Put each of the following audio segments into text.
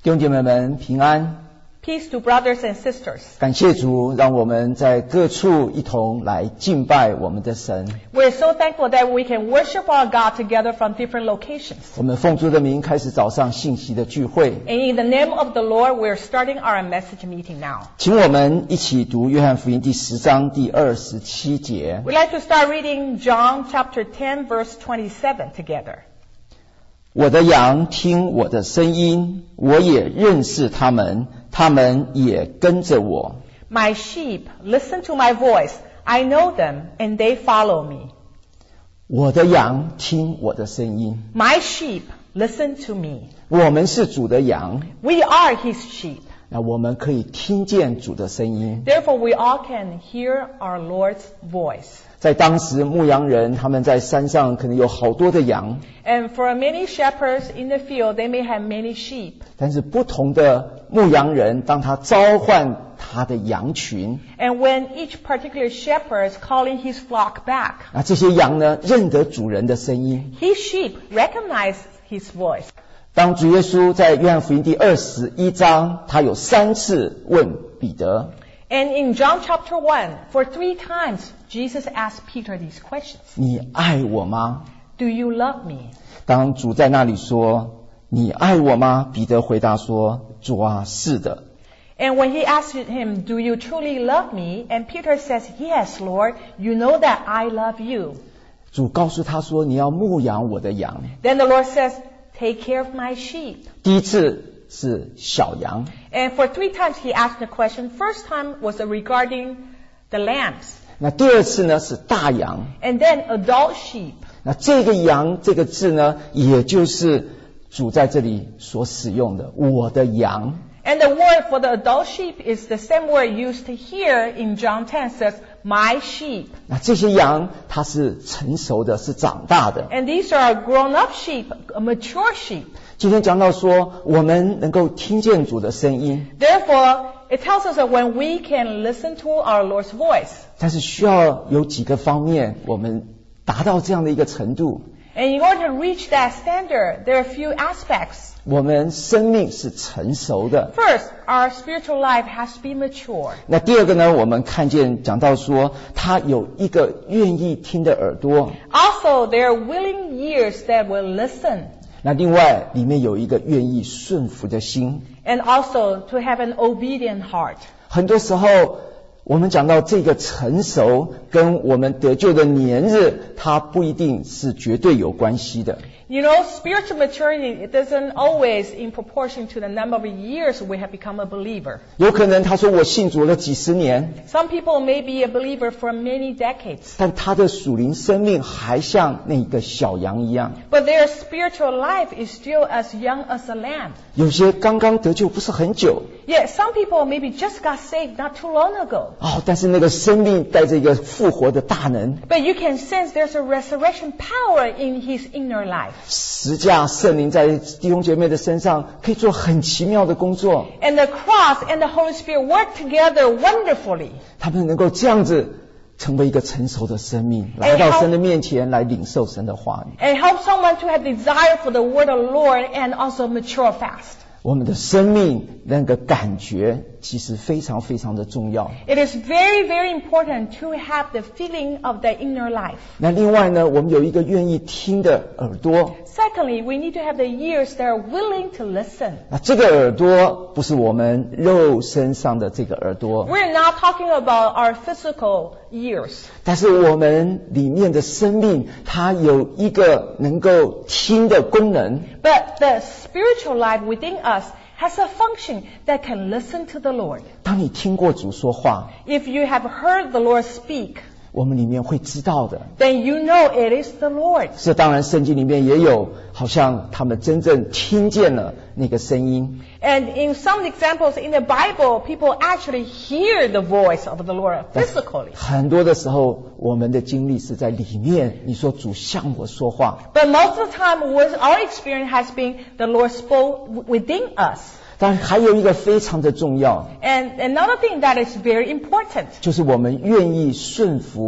弟兄姐妹们平安， Peace to brothers and sisters. 感谢主，让我们在各处一同来敬拜我们的神。 We're so thankful that we can worship our God together from different locations. 我们奉主的名开始早上信息的聚会， And in the name of the Lord, we're starting our message meeting now. 请我们一起读约翰福音第10章第27节。 We'd like to start reading John chapter 10, verse 27 together. 我的羊听我的声音，我也认识他们，他们也跟着我。 My sheep listen to my voice. I know them, and they follow me. 我的羊听我的声音， My sheep listen to me. 我们是主的羊， We are his sheep. 那我们可以听见主的声音。 Therefore, we all can hear our Lord's voice. 在当时牧羊人他们在山上可能有好多的羊， And for many shepherds in the field, they may have many sheep. 但是不同的牧羊人当他召唤他的羊群， And when each particular shepherd is calling his flock back, 那这些羊呢认得主人的声音。 his sheep recognize his voice. 当主耶稣在约翰福音第21章，他有3次问彼得， And in John chapter 1, for 3 times, Jesus asked Peter these questions. 你爱我吗？ Do you love me? 当主在那里说你爱我吗？彼得回答说，主啊，是的。 And when he asked him, do you truly love me? And Peter says, yes, Lord, you know that I love you. 主告诉他说，你要牧养我的羊。 Then the Lord says, take care of my sheep. 第一次是小羊， And for 3 times he asked the question. First time was regarding the lambs. 那第二次呢是大羊。 And then adult sheep. 那这个羊这个字呢，也就是主在这里所使用的我的羊。 And the word for the adult sheep is the same word used here in John 10 says, my sheep. 那这些羊它是成熟的，是长大的。 And these are grown-up sheep, mature sheep. 今天讲到说，我们能够听见主的声音， Therefore, it tells us that when we can listen to our Lord's voice. 但是需要有几个方面，我们达到这样的一个程度， And in order to reach that standard, there are a few aspects. 我们生命是成熟的。 First, our spiritual life has to be mature. 那第二个呢，我们看见讲到说，他有一个愿意听的耳朵。 Also, there are willing ears that will listen. 那另外里面有一个愿意顺服的心。 And also to have an obedient heart. 很多时候我们讲到这个成熟跟我们得救的年日，它不一定是绝对有关系的。 You know, spiritual maturity, it doesn't always in proportion to the number of years we have become a believer. 有可能他说我信主了几十年， Some people may be a believer for many decades, 但他的属灵生命还像那个小羊一样。 but their spiritual life is still as young as a lamb. 有些刚刚得救不是很久， Yet some people maybe just got saved not too long ago. 但是那个生命带着一个复活的大能， But you can sense there's a resurrection power in his inner life. 十架圣灵在弟兄姐妹的身上可以做很奇妙的工作， And the cross and the Holy Spirit work together wonderfully. 他们能够这样子成为一个成熟的生命，来到神的面前来领受神的话语。 And help someone to have desire for the word of the Lord and also mature fast. 我们的生命那个感觉其实非常非常的重要。 It is very, very important to have the feeling of the inner life. 那另外呢，我们有一个愿意听的耳朵。 Secondly, we need to have the ears that are willing to listen. 那这个耳朵不是我们肉身上的这个耳朵， We're not talking about our physical ears. 但是我们里面的生命它有一个能够听的功能。 But the spiritual life within us has a function that can listen to the Lord. 当你听过主说话， If you have heard the Lord speak, 我们里面会知道的。 then you know it is the Lord. 这当然圣经里面也有，好像他们真正听见了那个声音。 And in some examples in the Bible, people actually hear the voice of the Lord physically. 很多的时候我们的经历是在里面，你说主向我说话， But most of the time, our experience has been the Lord spoke within us. 但还有一个非常的重要， And another thing that is very important 就是我们愿意顺服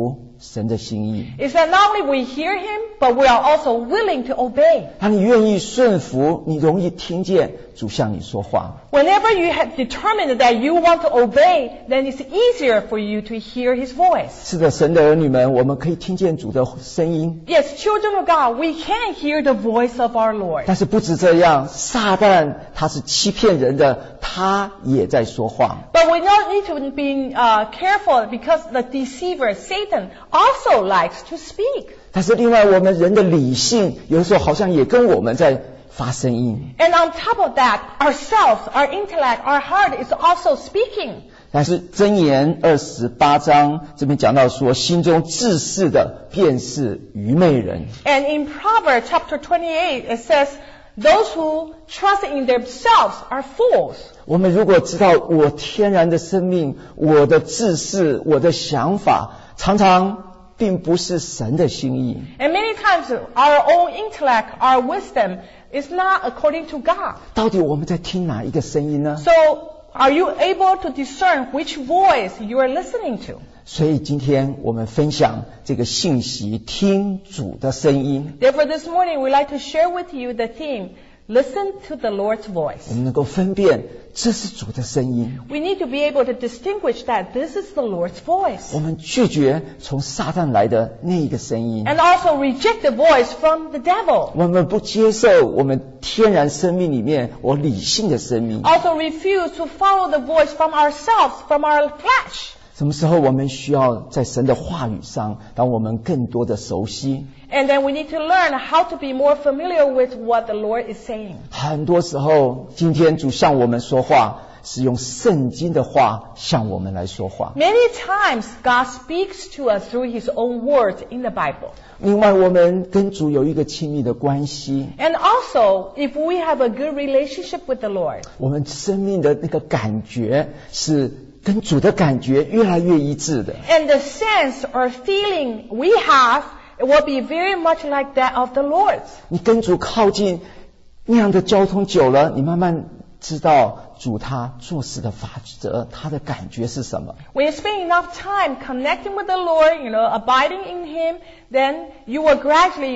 神的心意。 is that not only we hear him, but we are also willing to obey. 当你愿意顺服，你容易听见主向你说话。 Whenever you have determined that you want to obey, then it's easier for you to hear his voice. 是的，神的儿女们，我们可以听见主的声音。 Yes, children of God, we can hear the voice of our Lord. 但是不止这样，撒旦他是欺骗人的，他也在说话。 But we need to be careful because the deceiver, Satan, also likes to speak. 但是另外，我们人的理性有的时候好像也跟我们在发声音。 And on top of that, ourselves, our intellect, our heart is also speaking. 但是箴言28章这边讲到说，心中自恃的便是愚昧人。 And in Proverbs chapter 28, it says, those who trust in themselves are fools. 我们如果知道我天然的生命，我的自恃，我的想法，常常并不是神的心意。 And many times our own intellect, our wisdom is not according to God. 到底我们在听哪一个声音呢？ So are you able to discern which voice you are listening to? 所以今天我们分享这个信息，听主的声音。 Therefore this morning we'd like to share with you the theme, listen to the Lord's 我 voice. 们能够分辨这是主的声音。 We need to be able to distinguish that this is the Lord's voice. 我们拒绝从撒旦来的那一个声音。 And also reject the voice from the devil. 我们不接受我们天然生命里面我理性的生命。 Also refuse to follow the voice from ourselves, from our flesh. 什么时候我们需要在神的话语上，让我们更多的熟悉？ And then we need to learn how to be more familiar with what the Lord is saying. 很多时候，今天主向我们说话，是用圣经的话向我们来说话。 Many times God speaks to us through His own words in the Bible. 另外，我们跟主有一个亲密的关系， And also, if we have a good relationship with the Lord, 我们生命的那个感觉是跟主的感觉越来越一致的。 and the sense or feeling we have, it will be very much like that of the Lord's. 你跟主靠近那样的交通久了，你慢慢知道主他做事的法则，他的感觉是什么。 When you spend enough time connecting with the Lord, abiding in Him, then you will gradually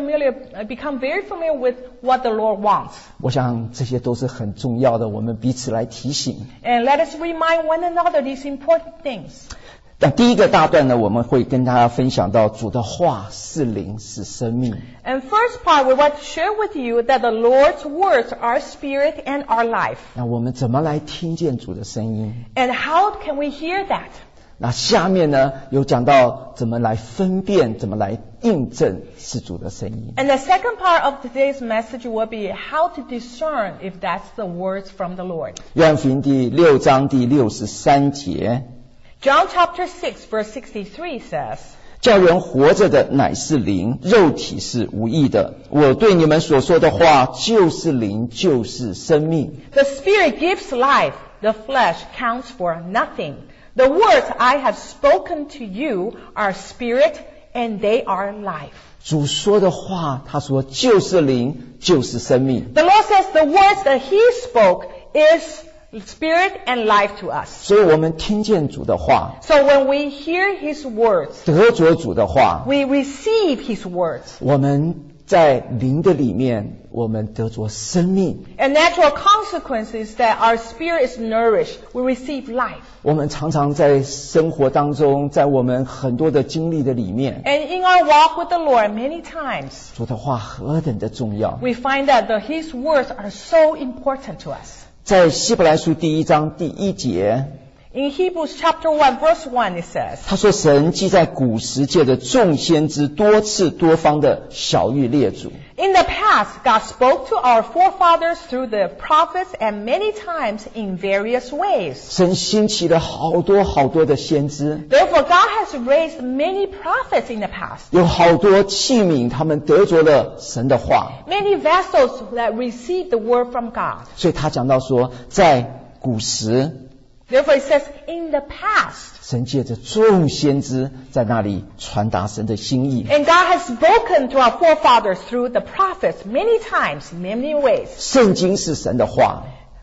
become very familiar with what the Lord wants. 我想这些都是很重要的，我们彼此来提醒。 And let us remind one another these important things. 那第一个大段呢，我们会跟大家分享到主的话是灵，是生命。 And first part, we want to share with you that the Lord's words are spirit and are life. 那我们怎么来听见主的声音？ And how can we hear that? 那下面呢，有讲到怎么来分辨，怎么来印证是主的声音。 And the second part of today's message will be how to discern if that's the words from the Lord. 约翰福音第6章第63节。 John chapter 6 verse 63 says, 叫人活着的乃是灵，肉体是无益的。我对你们所说的话就是灵，就是生命。 The Spirit gives life, the flesh counts for nothing. The words I have spoken to you are spirit and they are life. 主说的话，他说就是灵，就是生命。 The Lord says the words that He spoke is spirit and life to us. 所以我们听见主的话， So when we hear His words, 得着主的话， we receive His words. 我们在灵的里面，我们得着生命。 And natural consequence is that our spirit is nourished. We receive life. 我们常常在生活当中，在我们很多的经历的里面， And in our walk with the Lord, many times, 主的话何等的重要。 we find that His words are so important to us. 在希伯来书第1章第1节， In Hebrews chapter 1 verse 1 it says, 他说神既在古时界的众先知多次多方的晓谕列祖。 In the past, God spoke to our forefathers through the prophets and many times in various ways. 神兴起了好多好多的先知， Therefore, God has raised many prophets in the past. 有好多器皿，他们得着了神的话。 Many vessels that received the word from God. 所以他讲到说，在古时， Therefore, it says, in the past. 神借着众先知在那里传达神的心意。 And God has spoken to our forefathers through the prophets many times, in many ways. 圣经是神的话，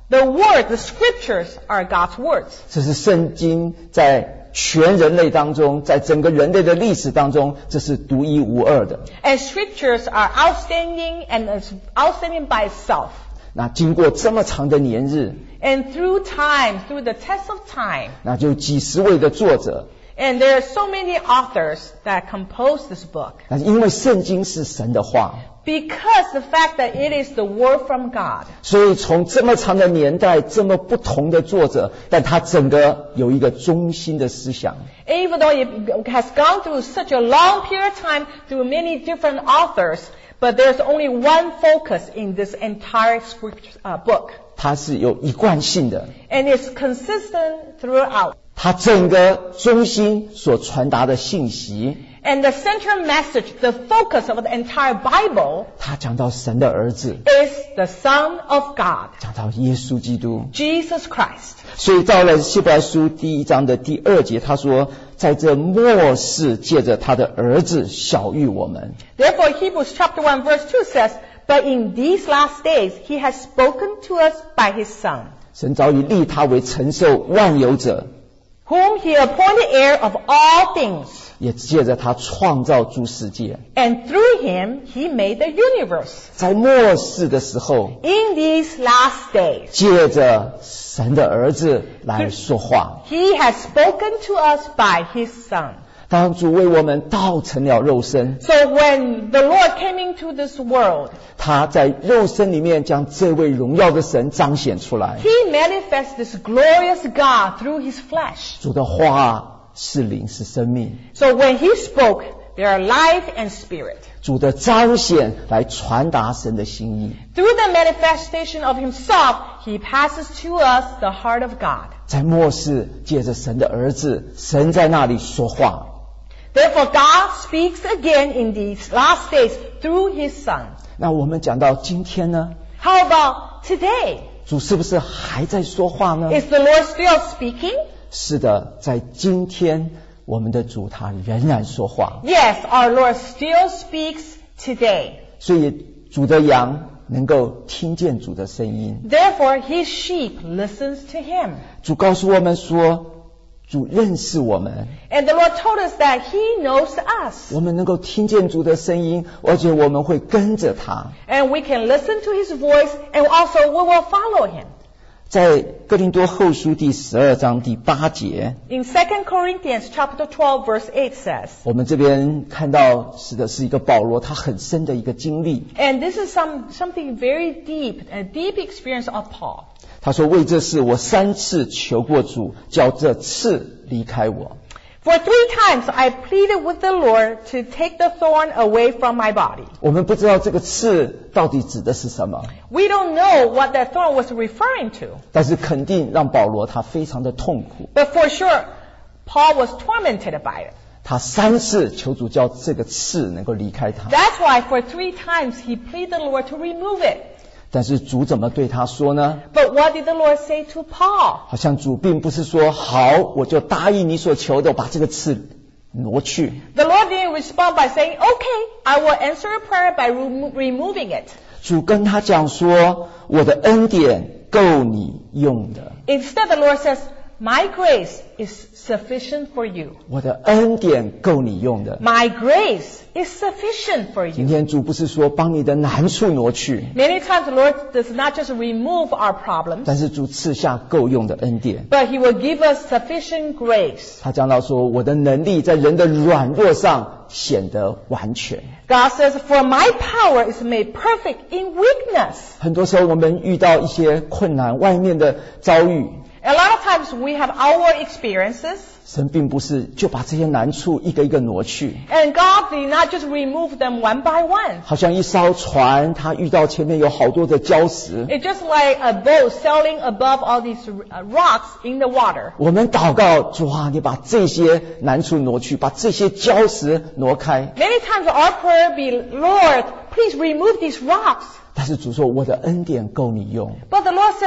The word, the scriptures are God's words. 这是圣经在全人类当中，在整个人类的历史当中，这是独一无二的。 And scriptures are outstanding and it's outstanding by itself. 那经过这么长的年日， And through time, through the test of time, 那就几十位的作者， and there are so many authors that compose this book. 那因为圣经是神的话， Because the fact that it is the word from God. 所以从这么长的年代，这么不同的作者，但他整个有一个中心的思想。 Even though it has gone through such a long period of time, through many different authors, but there's only one focus in this entire book. 它是有一贯性的， And it's consistent throughout. 它整个中心所传达的信息， And the central message, the focus of the entire Bible, 它讲到神的儿子， is the Son of God, 讲到耶稣基督。 Jesus Christ. 所以到了希伯来书第1章的第2节，他说，在这末世借着他的儿子晓谕我们。 Therefore, Hebrews chapter 1 verse 2 says, But in these last days, he has spoken to us by his Son, 神早已立他为承受万有者， whom he appointed heir of all things. 也借着他创造诸世界。 And through him, he made the universe. 在末世的时候， In these last days, 借着神的儿子来说话。 he has spoken to us by his Son. 当主为我们道成了肉身， So when the Lord came into this world, 他在肉身里面将这位荣耀的神彰显出来。 he manifests this glorious God through his flesh. 主的话是灵，是生命。 So when he spoke, there are life and spirit. 主的彰显来传达神的心意。 Through the manifestation of himself, he passes to us the heart of God. 在末世借着神的儿子，神在那里说话。 Therefore, God speaks again in these last days through his Son. 那我们讲到今天呢， How about today? 主是不是还在说话呢？ Is the Lord still speaking? 是的，在今天我们的主他仍然说话。 Yes, our Lord still speaks today. 所以主的羊能够听见主的声音。 Therefore, his sheep listens to him. 主告诉我们说，主认识我们， And the Lord told us that he knows us. 我们能够听见主的声音，而且我们会跟着他。 And we can listen to his voice and also we will follow him. 在哥林多后书第12章第8节， In 2 Corinthians chapter 12 verse 8 says, 我们这边看到是一个保罗他很深的一个经历。 and this is something very deep, a deep experience of Paul. 他说，为这事我3次求过主，叫这刺离开我。 For 3 times I pleaded with the Lord to take the thorn away from my body. 我们不知道这个刺到底指的是什么， We don't know what that thorn was referring to. 但是肯定让保罗他非常的痛苦。 But for sure, Paul was tormented by it. 他3次求主叫这个刺能够离开他， That's why for 3 times he pleaded the Lord to remove it. 但是主怎么对他说呢？ But what did the Lord say to Paul? 好像主并不是说好，我就答应你所求的，我把这个刺挪去。 The Lord didn't respond by saying, okay, I will answer your prayer by removing it. 主跟他讲说，我的恩典够你用的， Instead, the Lord says, my grace is sufficient for you. 我的恩典够你用的。 My grace is sufficient for 今 you. 天主不是说帮你的难处挪去， Many times the Lord does not just remove our problems, 但是主赐下够用的恩典。 but he will give us sufficient grace. 他讲到说，我的能力在人的软弱上显得完全。 God says, for my power is made perfect in weakness. 很多时候我们遇到一些困难，外面的遭遇， A lot of times we have our experiences, 神并不是就把这些难处一个一个挪去， and God did not just remove them one by one. 好像一艘船，它遇到前面有好多的礁石， It's just like a boat sailing above all these rocks in the water. 我们祷告，主啊，你把这些难处挪去，把这些礁石挪开。 Many times our prayer be, Lord, please remove these rocks. 但是主说，我的恩典够你用， But the Lord says,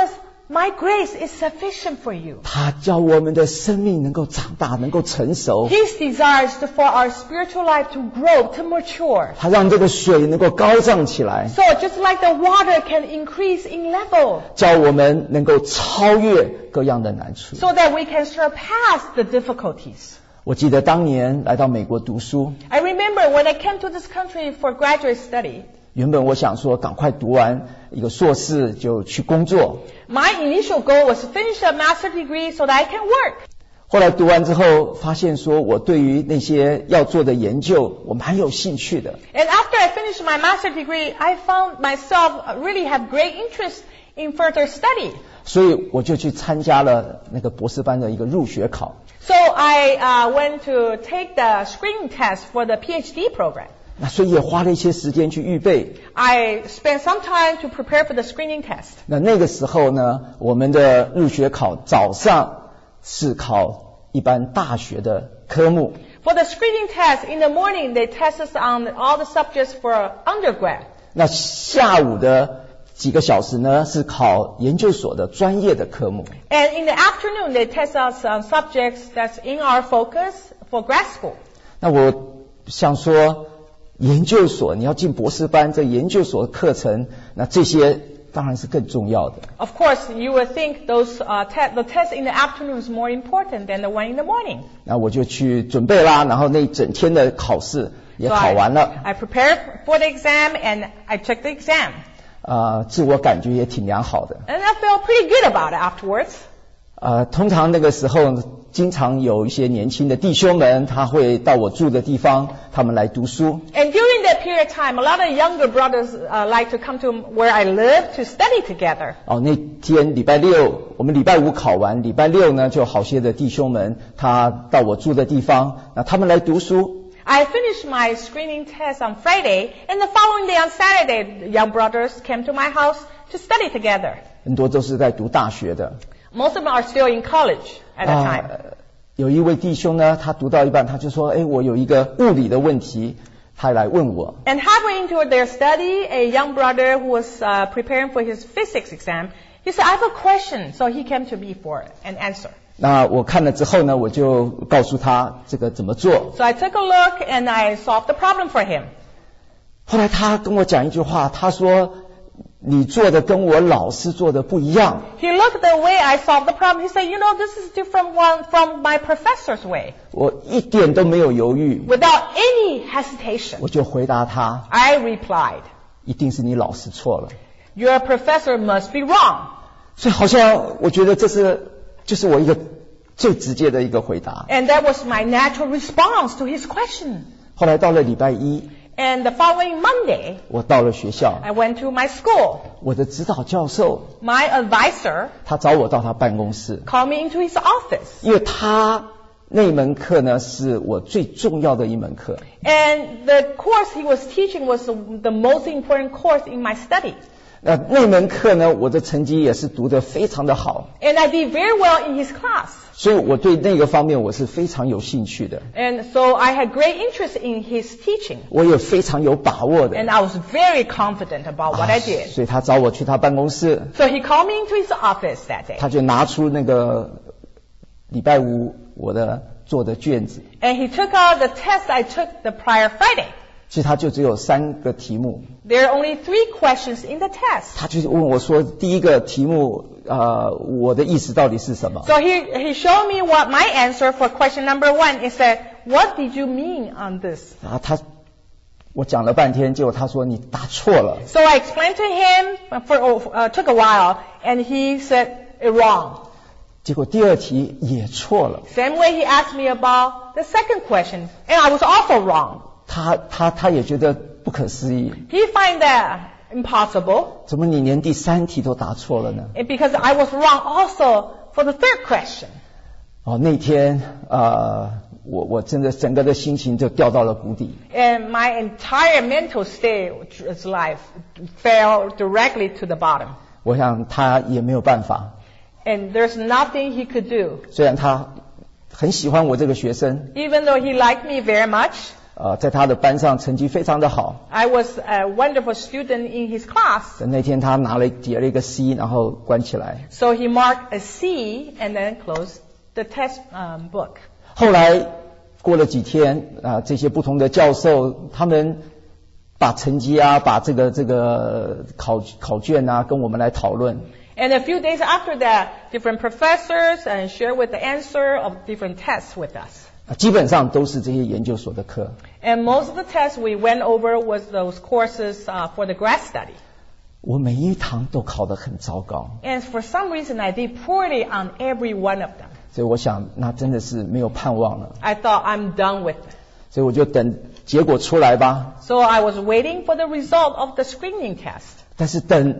My grace is sufficient for you. 他叫我们的生命能够长大，能够成熟。 His desires for our spiritual life to grow, to mature. 他让这个水能够高涨起来， So just like the water can increase in level, 叫我们能够超越各样的难处。 so that we can surpass the difficulties. 我记得当年来到美国读书， I remember when I came to this country for graduate study, 原本我想说赶快读完一个硕士就去工作， my initial goal was to finish a master's degree so that I can work. 后来读完之后发现说我对于那些要做的研究我蛮有兴趣的， And after I finished my master's degree, I found myself really have great interest in further study. 所以我就去参加了那个博士班的一个入学考。 So I went to take the screening test for the PhD program. 那所以也花了一些时间去预备。 I spent some time to prepare for the screening test. 那个时候呢，我们的入学考早上是考一般大学的科目， For the screening test, in the morning, they test us on all the subjects for undergrad. 那下午的几个小时呢是考研究所的专业的科目。 And in the afternoon, they test us on subjects that's in our focus for grad school. 那我想说，研究所你要进博士班，这研究所的课程，那这些当然是更重要的。 Of course, you would think those the test in the afternoon is more important than the one in the morning. 那我就去准备啦，然后那一整天的考试也 So 考完了， I prepared for the exam and I took the exam. 自我感觉也挺良好的。 And I felt pretty good about it afterwards. 通常那个时候，经常有一些年轻的弟兄们，他会到我住的地方，他们来读书。 And during that period of time, a lot of younger brothers like to come to where I live to study together. 那天礼拜六，我们礼拜五考完，礼拜六呢，就好些的弟兄们，他到我住的地方，那他们来读书。 I finished my screening test on Friday, and the following day on Saturday, the young brothers came to my house to study together. 很多都是在读大学的。 Most of them are still in college at that time. 有一位弟兄呢，他读到一半，他就说：“我有一个物理的问题，他来问我。” And halfway into their study, a young brother who was preparing for his physics exam, he said, "I have a question." So he came to me for an answer. 那我看了之后呢，我就告诉他这个怎么做。 So I took a look and I solved the problem for him. 后来他跟我讲一句话，他说：“你做的跟我老师做的不一样。” He looked at the way I solved the problem. He said, "You know, this is different one from my professor's way." 我一点都没有犹豫， Without any hesitation, 我就回答他： I replied, 一定是你老师错了。 "Your professor must be wrong." 所以好像我觉得就是我一个最直接的一个回答。 And that was my natural response to his question. 后来到了礼拜一， And the following Monday, 我到了学校， I went to my school. 我的指导教授 My advisor 他找我到他办公室， called me into his office. 因为他那门课呢是我最重要的一门课。 And the course he was teaching was the most important course in my study. 那门课呢，我的成绩也是读得非常的好， And I did very well in his class. 所以我对那个方面我是非常有兴趣的， And so I had great interest in his teaching. 我也非常有把握的。 And I was very confident about what I did. 所以他找我去他办公室， So he called me into his office that day. 他就拿出那个礼拜五我的做的卷子， And he took out the test I took the prior Friday. 其实他就只有3个题目， There are only 3 questions in the test. 他就问我说第一个题目我的意思到底是什么？ So he showed me what my answer for question number 1 is that, what did you mean on this? 然后我讲了半天，结果他说你答错了。 So I explained to him took a while, and he said it wrong. 结果第二题也错了， Same way he asked me about the second question, and I was also wrong. 他也觉得不可思议， He find that impossible, 怎么你连第3题都答错了呢？ and because I was wrong also for the third question. 那天我真的整个的心情就掉到了谷底。 And my entire mental state of life fell directly to the bottom. 我想他也没有办法， And there's nothing he could do. 虽然他很喜欢我这个学生， Even though he liked me very much, 在他的班上成绩非常的好。 I was a wonderful student in his class. 那天他叠了一个 C， 然后关起来。 So he marked a C and then closed the test book. 后来过了几天这些不同的教授他们把成绩把这个考卷跟我们来讨论。 And a few days after that, different professors share with the answer of different tests with us. 基本上都是这些研究所的课。 And most of the tests we went over was those courses for the grad study. 我每一堂都考得很糟糕。 And for some reason, I did poorly on every one of them. 所以我想，那真的是没有盼望了。 I thought I'm done with it. 所以我就等结果出来吧。 So I was waiting for the result of the screening test. 但是等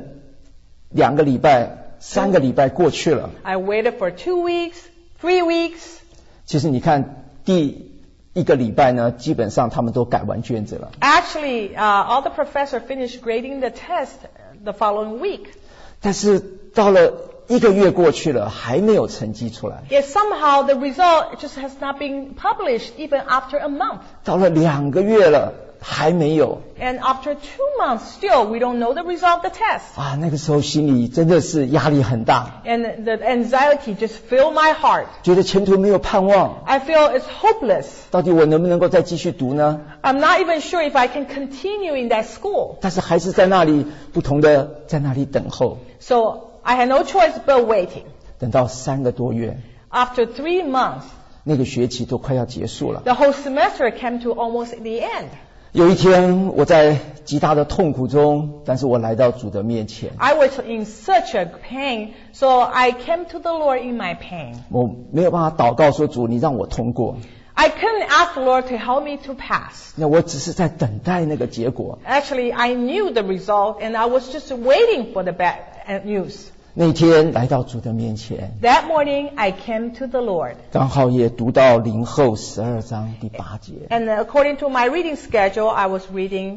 2个礼拜、3个礼拜过去了。 I waited for 2 weeks, 3 weeks. 其实你看，第1个礼拜呢，基本上他们都改完卷子了。 Actually, all the professors finished grading the test the following week. 但是到了1个月过去了，还没有成绩出来。 Yet somehow the result just has not been published even after a month. 到了2个月了，还没有。 And after 2 months, still we don't know the result of the test. 那个时候心里真的是压力很大。 And the anxiety just filled my heart. 觉得前途没有盼望。 I feel it's hopeless. 到底我能不能够再继续读呢？ I'm not even sure if I can continue in that school. 但是还是在那里不同的在那里等候。 So I had no choice but waiting. 等到3个多月。 After 3 months, 那个学期都快要结束了。 the whole semester came to almost the end. 有一天我在极大的痛苦中，但是我来到主的面前。 I was in such a pain, so I came to the Lord in my pain. 我没有办法祷告说主，你让我通过。 I couldn't ask the Lord to help me to pass. 那我只是在等待那个结果。 Actually, I knew the result and I was just waiting for the bad news. 那天来到主的面前。 That morning, I came to the Lord. 刚好也读到林后12章第8节。 And according to my reading schedule, I was reading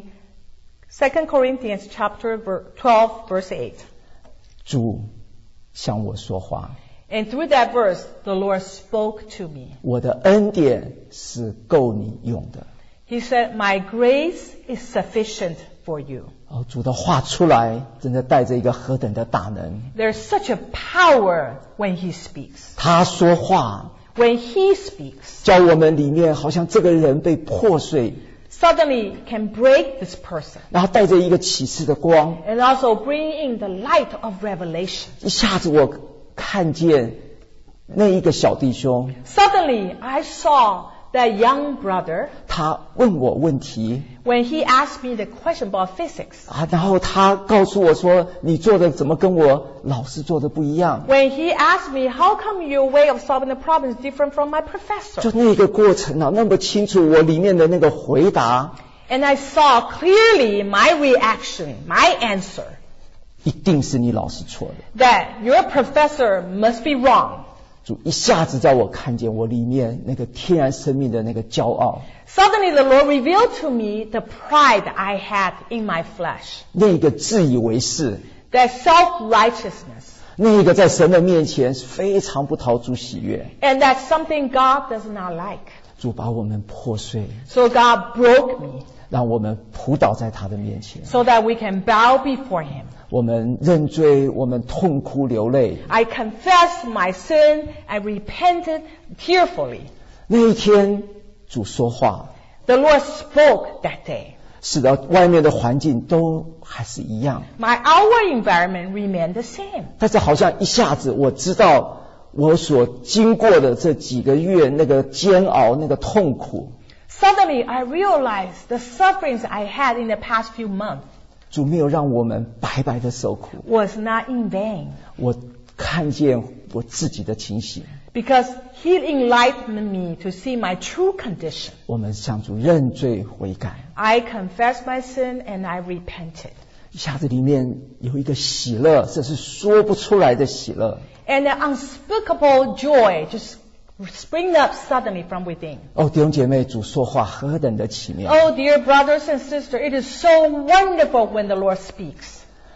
2 Corinthians chapter 12, verse 8. 主向我说话。 And through that verse, the Lord spoke to me. 我的恩典是够你用的。 He said, my grace is sufficient for you. 主的话出来，真的带着一个何等的大能。 There's such a power when He speaks. 他说话， When He speaks, 叫我们里面好像这个人被破碎， suddenly can break this person. 然后带着一个启示的光， And also bring in the light of revelation. 一下子我看见那一个小弟兄， Suddenly, I saw that young brother 他问我问题 when he asked me the question about physics. 然后他告诉我说，你做的怎么跟我老师做的不一样？ When he asked me, how come your way of solving the problem is different from my 就 professor? 那个过程那么清楚，我里面的那个回答 And I saw clearly my reaction, my answer, 一定是你老师错的。 that your professor must be wrong. 主一下子叫我看见我里面那个天然生命的那个骄傲， Suddenly the Lord revealed to me the pride I had in my flesh, 那个自以为是， that self-righteousness, 那个在神的面前是非常不讨主喜悦。 and that's something God does not like. 主把我们破碎， So God broke me 让我们扑倒在他的面前， so that we can bow before Him. 我们认罪，我们痛哭流泪。 I confessed my sin, I repented tearfully. 那一天主说话， The Lord spoke that day. 使得外面的环境都还是一样， My outward environment remained the same. 但是好像一下子我知道我所经过的这几个月那个煎熬，那个痛苦， Suddenly, I realized the sufferings I had in the past few months 主没有让我们白白的受苦。 was not in vain, 我看见我自己的情形， because He enlightened me to see my true condition. 我们向主认罪悔改， I confessed my sin and I repented. 一下子里面有一个喜乐，这是说不出来的喜乐。 And an unspeakable joy just sprang up suddenly from within. 弟兄姐妹，主说话何等的奇妙！ Oh, dear brothers and sisters, it is so wonderful when the Lord speaks.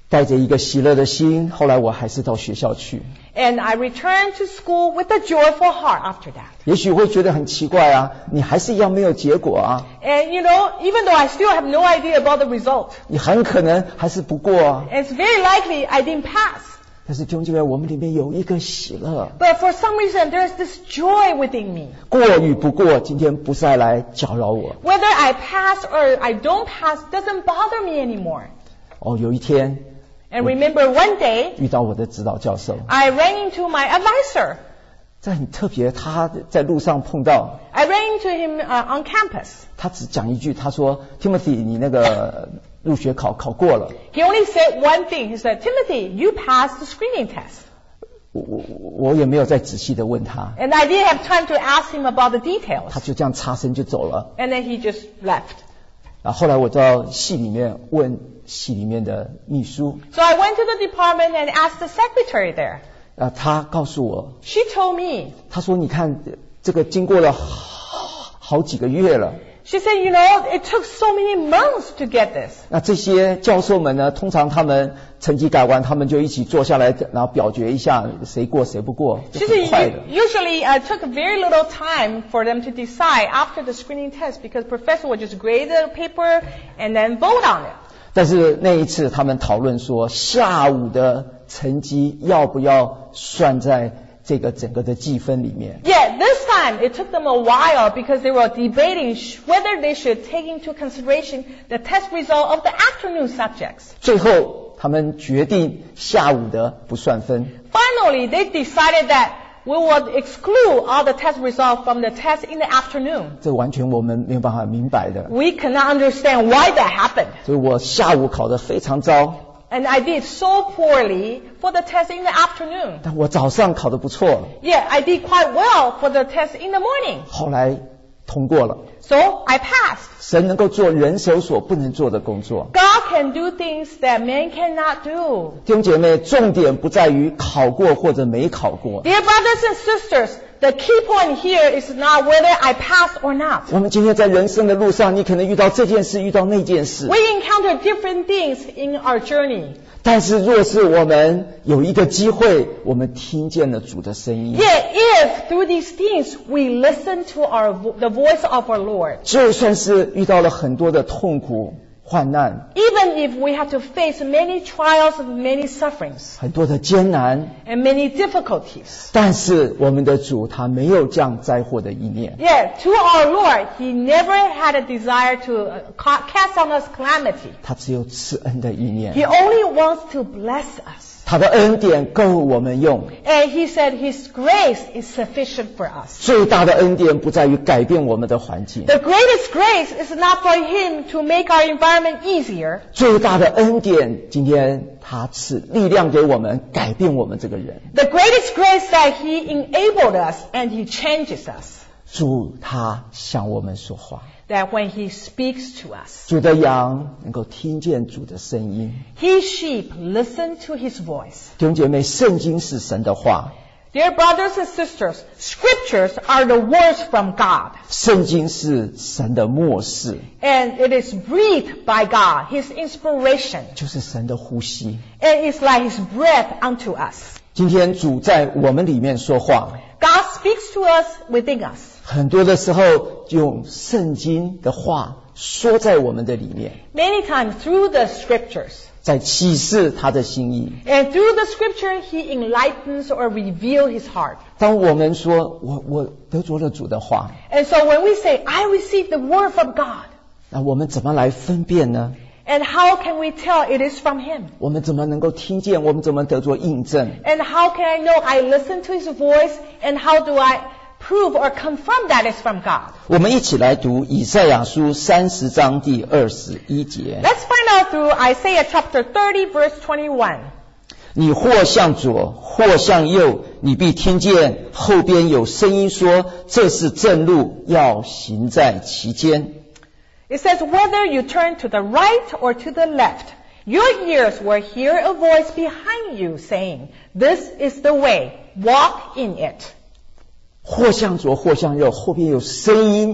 带着一个喜乐的心，后来我还是到学校去。 And I returned to school with a joyful heart after that. 也许会觉得很奇怪啊，你还是一样没有结果啊。 And even though I still have no idea about the result, 你很可能还是不过啊。 it's very likely I didn't pass. 但是弟兄姐妹，我们里面有一个喜乐。 But for some reason, there's this joy within me. 过与不过，今天不再来搅扰我。 Whether I pass or I don't pass doesn't bother me anymore. 有一天 And remember one day, 遇到我的指导教授， I ran into my advisor. 这很特别，他在路上碰到， I ran into him on campus. 他只讲一句，他说 Timothy 你那个入学考过了。 He only said one thing. He said, Timothy, you passed the screening test. 我也没有再仔细的问他， And I didn't have time to ask him about the 他 details. 就这样擦身就走了。 And then he just left. 后来我到系里面问系里面的秘书， So I went to the department and asked the secretary there. 他告诉我， She told me, 他说你看这个经过了好几个月了。 she said, it took so many months to get this. 那这些教授们呢，通常他们成绩改完，他们就一起坐下来，然后表决一下谁过谁不过，就 She 很 said, 快的。 usually it took very little time for them to decide after the screening test because professor would just grade the paper and then vote on it. 但是那一次他们讨论说，下午的成绩要不要算在这个整个的计分里面。 Yeah, this time it took them a while because they were debating whether they should take into consideration the test result of the afternoon subjects. 最后他们决定下午的不算分。 Finally, they decided that we would exclude all the test results from the test in the afternoon. 这完全我们没有办法明白的。 We cannot understand why that happened. 所以我下午考得非常糟， And I did so poorly for the test in the afternoon. 但我早上考得不错， Yeah, I did quite well for the test in the morning. 后来通过了。 So I passed. 神能够做人手所不能做的工作。 God can do things that man cannot do. 弟兄姐妹，重点不在于考过或者没考过。 Dear brothers and sisters, the key point here is not whether I pass or not. 我们今天在人生的路上，你可能遇到这件事，遇到那件事。 We encounter different things in our journey. 但是若是我们有一个机会，我们听见了主的声音， Yet if through these things we listen to the voice of our Lord, 就算是遇到了很多的痛苦、患难， even if we have to face many trials and many sufferings 很多的艰难， and many difficulties, 但是我们的主他没有降灾祸的意念。 yet to our Lord, He never had a desire to cast on us calamity. 他只有赐恩的意念， He only wants to bless us. 他的恩典够我们用。 And He said His grace is sufficient for us. 最大的恩典不在于改变我们的环境， The greatest grace is not for Him to make our environment easier. 最大的恩典，今天他赐力量给我们，改变我们这个人。 The greatest grace that He enabled us and He changes us. 主他向我们说话， That when He speaks to us, 主的羊能够听见主的声音。 His sheep listen to His voice. 弟兄姐妹，圣经是神的话， Dear brothers and sisters, scriptures are the words from God. 圣经是神的默示， And it is breathed by God, His inspiration. 就是神的呼吸。 And it's like His breath unto us. 今天主在我们里面说话， God speaks to us within us. 很多的时候用圣经的话说在我们的里面， Many times through the scriptures. 在启示他的心意。 And through the scripture, He enlightens or reveals His heart. 当我们说我得着了主的话， And so when we say, I receive the word from God, 那我们怎么来分辨呢？ and how can we tell it is from Him? 我们怎么能够听见？我们怎么得着印证？ And how can I know I listen to His voice? And how do I prove or confirm that it's from God? 我们一起来读以赛亚书30章第21节。 Let's find out through Isaiah chapter 30 verse 21. 你或向左，或向右，你必听见后边有声音说：“这是正路，要行在其间。” It says, whether you turn to the right or to the left, your ears will hear a voice behind you saying, this is the way, walk in it. 或向左，或向右，后边有声音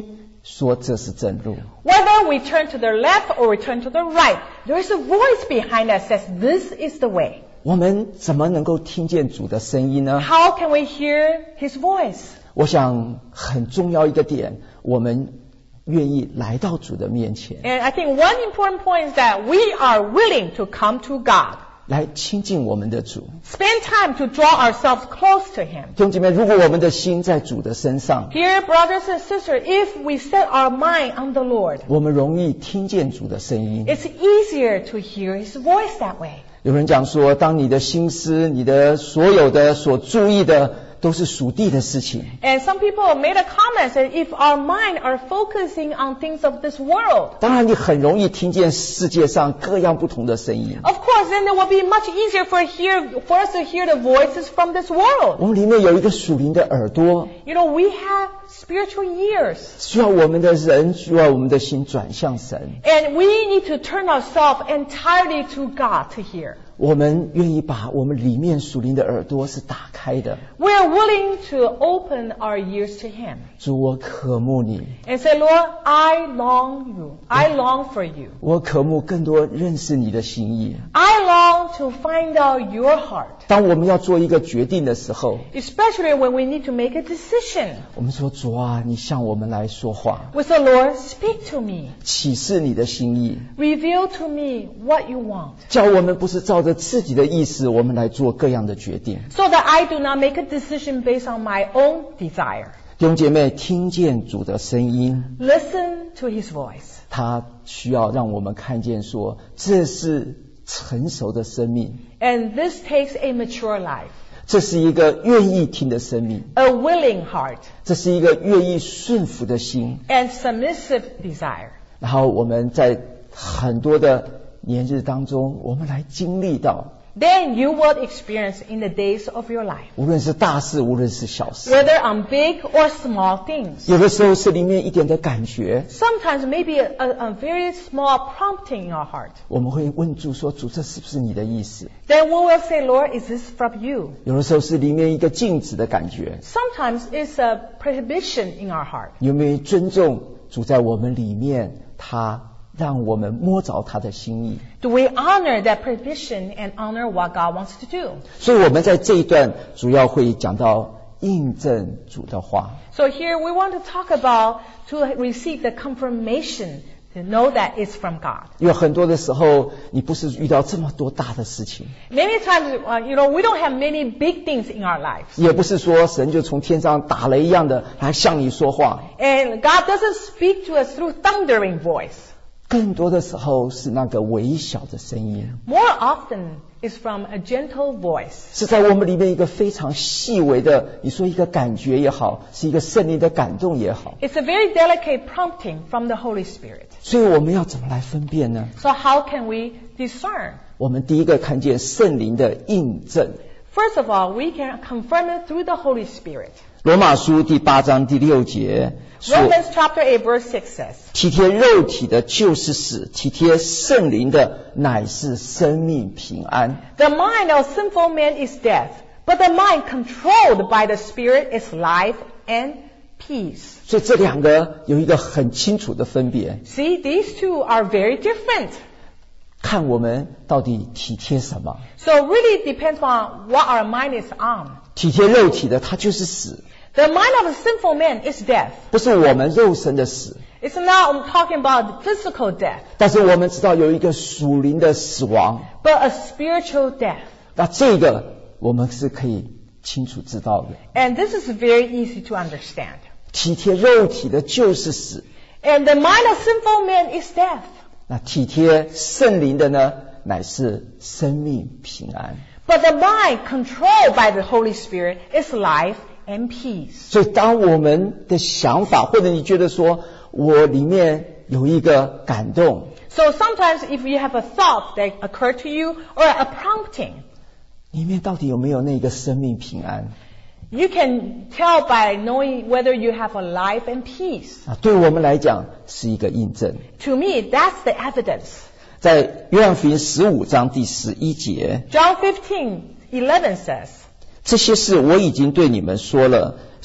说这是正路。 Whether we turn to the left or we turn to the right, there is a voice behind us that says, this is the way. 我们怎么能够听见主的声音呢？ How can we hear His voice? 我想很重要一个点，我们愿意来到主的面前， And I think one important point is that we are willing to come to God. 来亲近我们的主。 Spend time to draw ourselves close to Him. 弟兄姐妹，如果我们的心在主的身上， Here, brothers and sisters, if we set our mind on the Lord, 我们容易听见主的声音。 it's easier to hear His voice that way. 有人讲说，当你的心思、你的所有的所注意的都是属地的事情， And some people made a comment that if our mind are focusing on things of this world, 当然你很容易听见世界上各样不同的声音。 of course, then it will be much easier for us to hear the voices from this world. 我们里面有一个属灵的耳朵， You know, we have spiritual ears. 需要我们的人，需要我们的心转向神。 And we need to turn ourselves entirely to God to hear. 我们愿意把我们里面属灵的耳朵是打开的。 We are willing to open our ears to Him 主，我渴慕你， and say, Lord, I long you. I long for you. 我渴慕更多认识你的心意。 I long to find out your heart, 当我们要做一个决定的时候， especially when we need to make a decision. 我们说主啊，你向我们来说话， We say, Lord, speak to me. 启示你的心意， Reveal to me what you want, 叫我们不是照着自己的意思，我们来做各样的决定。 so that I do not make a decision based on my own desire. 弟兄姐妹，听见主的声音， Listen to His voice. 他需要让我们看见说，这是成熟的生命， And this takes a mature life, 这是一个愿意听的生命， a willing heart, 这是一个愿意顺服的心。 and submissive desire. 然后我们在很多的年日当中，我们来经历到， Then you will experience in the days of your life, 无论是大事，无论是小事， whether on big or small things. 有的时候是里面一点的感觉， Sometimes maybe a very small prompting in our heart. 我们会问主说，主，这是不是你的意思？ Then we will say, Lord, is this from you? 有的时候是里面一个禁止的感觉， Sometimes it's a prohibition in our heart. 有没有尊重主在我们里面，他让我们摸着他的心意？ Do we honor that prohibition and honor what God wants to do? 所以我们在这一段主要会讲到印证主的话。 So here we want to talk about to receive the confirmation, to know that it's from God. 因为很多的时候，你不是遇到这么多大的事情， Many times, we don't have many big things in our lives. 也不是说神就从天上打雷一样的来向你说话， And God doesn't speak to us through thundering voice. 更多的时候是那个微小的声音， More often, it's from a gentle voice. 是在我们里面一个非常细微的，你说一个感觉也好，是一个圣灵的感动也好。 It's a very delicate prompting from the Holy Spirit. 所以我们要怎么来分辨呢？ So how can we discern? 我们第一个看见圣灵的印证。 First of all, we can confirm it through the Holy Spirit. 罗马书第8章第6节说， Romans chapter 8 verse 6 says, 体贴肉体的就是死，体贴圣灵的乃是生命平安。 The mind of sinful man is death, but the mind controlled by the Spirit is life and peace. 所以这两个有一个很清楚的分别， See, these two are very different. 看我们到底体贴什么。 So it really depends on what our mind is on. 体贴肉体的，它就是死， The mind of a sinful man is death. 不是我们肉身的死。 It's not talking about physical death, 但是我们知道有一个属灵的死亡， but a spiritual death. 那这个我们是可以清楚知道的。 And this is very easy to understand. 体贴肉体的就是死， And the mind of sinful man is death. 那体贴圣灵的呢，乃是生命平安。 But the mind controlled by the Holy Spirit is life and peace. 所以当我们的想法，或者你觉得说我里面有一个感动， So sometimes if you have a thought that occurred to you or a prompting, 里面到底有没有那个生命平安 you can tell by knowing whether you have a life and peace. 啊？对我们来讲是一个印证。 To me, that's the evidence. 在约翰福音15章第11节， John 15:11 says, 这些事我已经对你们说了，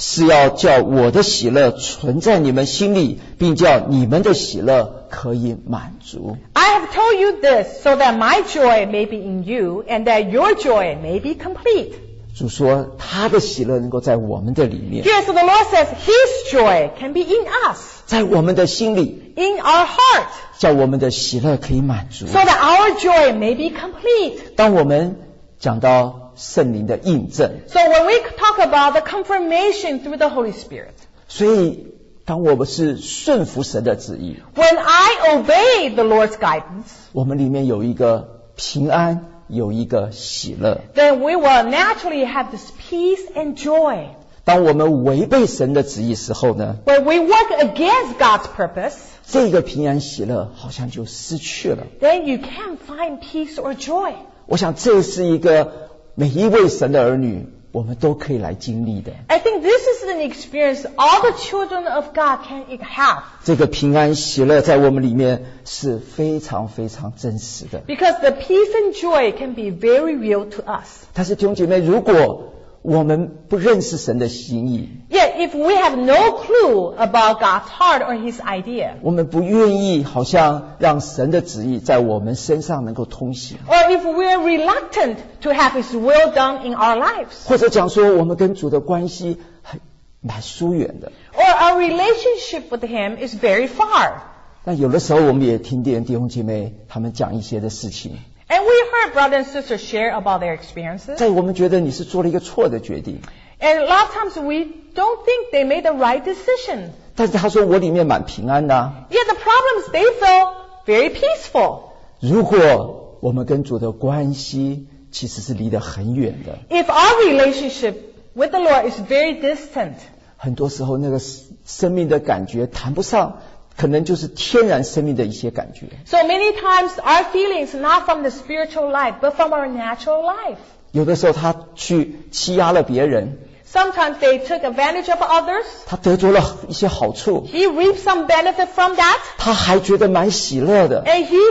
是要叫我的喜乐存在你们心里，并叫你们的喜乐可以满足。 I have told you this so that my joy may be in you and that your joy may be complete. 主说他的喜乐能够在我们的里面， Here, so the Lord says His joy can be in us, 在我们的心里， in our heart, 叫我们的喜乐可以满足。 so that our joy may be complete. 当我们讲到圣灵的印证， So when we talk about the confirmation through the Holy Spirit, 所以当我们是顺服神的旨意， when I obey the Lord's guidance, 我们里面有一个平安，有一个喜乐。 then we will naturally have this peace and joy. 当我们违背神的旨意时候呢， When we work against God's purpose, 这个平安喜乐好像就失去了。 then you can't find peace or joy. 我想这是一个每一位神的儿女我们都可以来经历的。 I think this is an experience all the children of God can have. 这个平安喜乐在我们里面是非常非常真实的。 Because the peace and joy can be very real to us. 但是弟兄姐妹，如果我们不认识神的心意， Yet, if we have no clue about God's heart or His idea, 我们不愿意好像让神的旨意在我们身上能够通行， or if we're reluctant to have His will done in our lives, 或者讲说我们跟主的关系蛮疏远的， or our relationship with Him is very far. 那有的时候我们也听见弟兄姐妹他们讲一些的事情， And we heard brothers and sisters share about their experiences. 在我们觉得你是做了一个错的决定， And a lot of times we don't think they made the right decision. 但是他说我里面蛮平安的啊。 Yet the problem is they feel very peaceful. 如果我们跟主的关系其实是离得很远的， If our relationship with the Lord is very distant, 很多时候那个生命的感觉谈不上，可能就是天然生命的一些感觉。 so many times our feelings are not from the spiritual life, but from our natural life. 有的时候他去欺压了别人， Sometimes they took advantage of others. 他得着了一些好处， He reaped some benefit from that, 他还觉得蛮喜乐的。 and he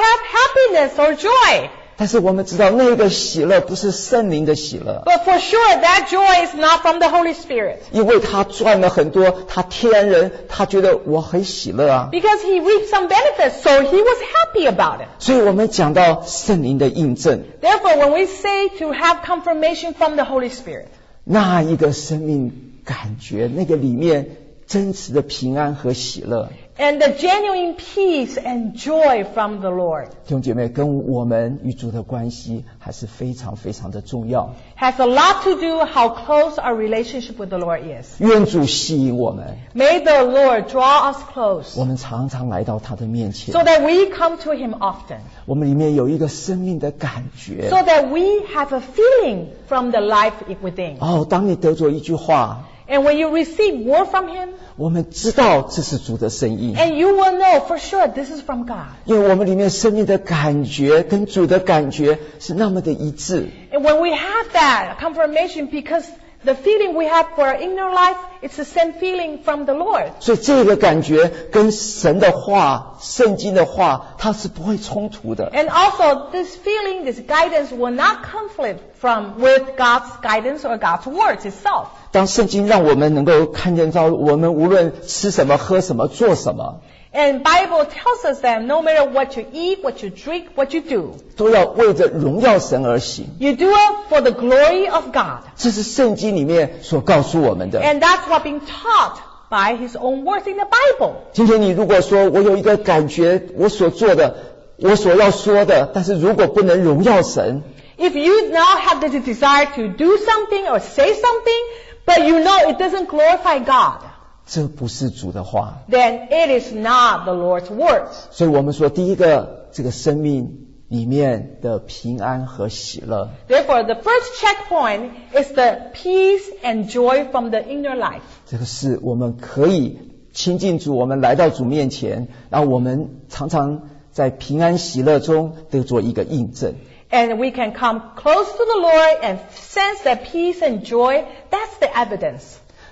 can have happiness or joy. 但是我们知道那个喜乐不是圣灵的喜乐， But for sure, that joy is not from the Holy Spirit. 因为他赚了很多，他天然人，他觉得我很喜乐啊。 Because he reaped some benefits, so he was happy about it. 所以我们讲到圣灵的印证， Therefore, when we say to have confirmation from the Holy Spirit, 那一个生命感觉，那个里面真实的平安和喜乐， and the genuine peace and joy from the Lord, 弟兄姐妹，跟我们与主的关系还是非常非常的重要。 has a lot to do how close our relationship with the Lord is. 愿主吸引我们， May the Lord draw us close 我们常常来到他的面前 so，that we come to Him often, 我们里面有一个生命的感觉。 so that we have a feeling from the life within. 哦，当你得着一句话， And when you receive word from Him, 我们知道这是主的声音， and you will know for sure this is from God. 因为我们里面生命的感觉跟主的感觉是那么的一致。 And when we have that confirmation, because the feeling we have for our inner life, it's the same feeling from the Lord. 所以这个感觉跟神的话、圣经的话，它是不会冲突的。 And also, this feeling, this guidance will not conflict with God's guidance or God's words itself. 当圣经让我们能够看见到，我们无论吃什么、喝什么、做什么， And Bible tells us that no matter what you eat, what you drink, what you do, 都要为着荣耀神而行。 you do it for the glory of God. 这是圣经里面所告诉我们的。 And that's what being taught by His own words in the Bible. 今天你如果说我有一个感觉，我所做的，我所要说的，但是如果不能荣耀神， If you now have the desire to do something or say something, but you know it doesn't glorify God, 这不是主的话。 then it is not the Lord's words. 所以我们说，第一个，这个生命里面的平安和喜乐， Therefore, the first checkpoint is the peace and joy from the inner life. 这个是我们可以亲近主，我们来到主面前，然后我们常常在平安喜乐中得做一个印证。 And we can come close to the Lord and sense that peace and joy. That's the evidence.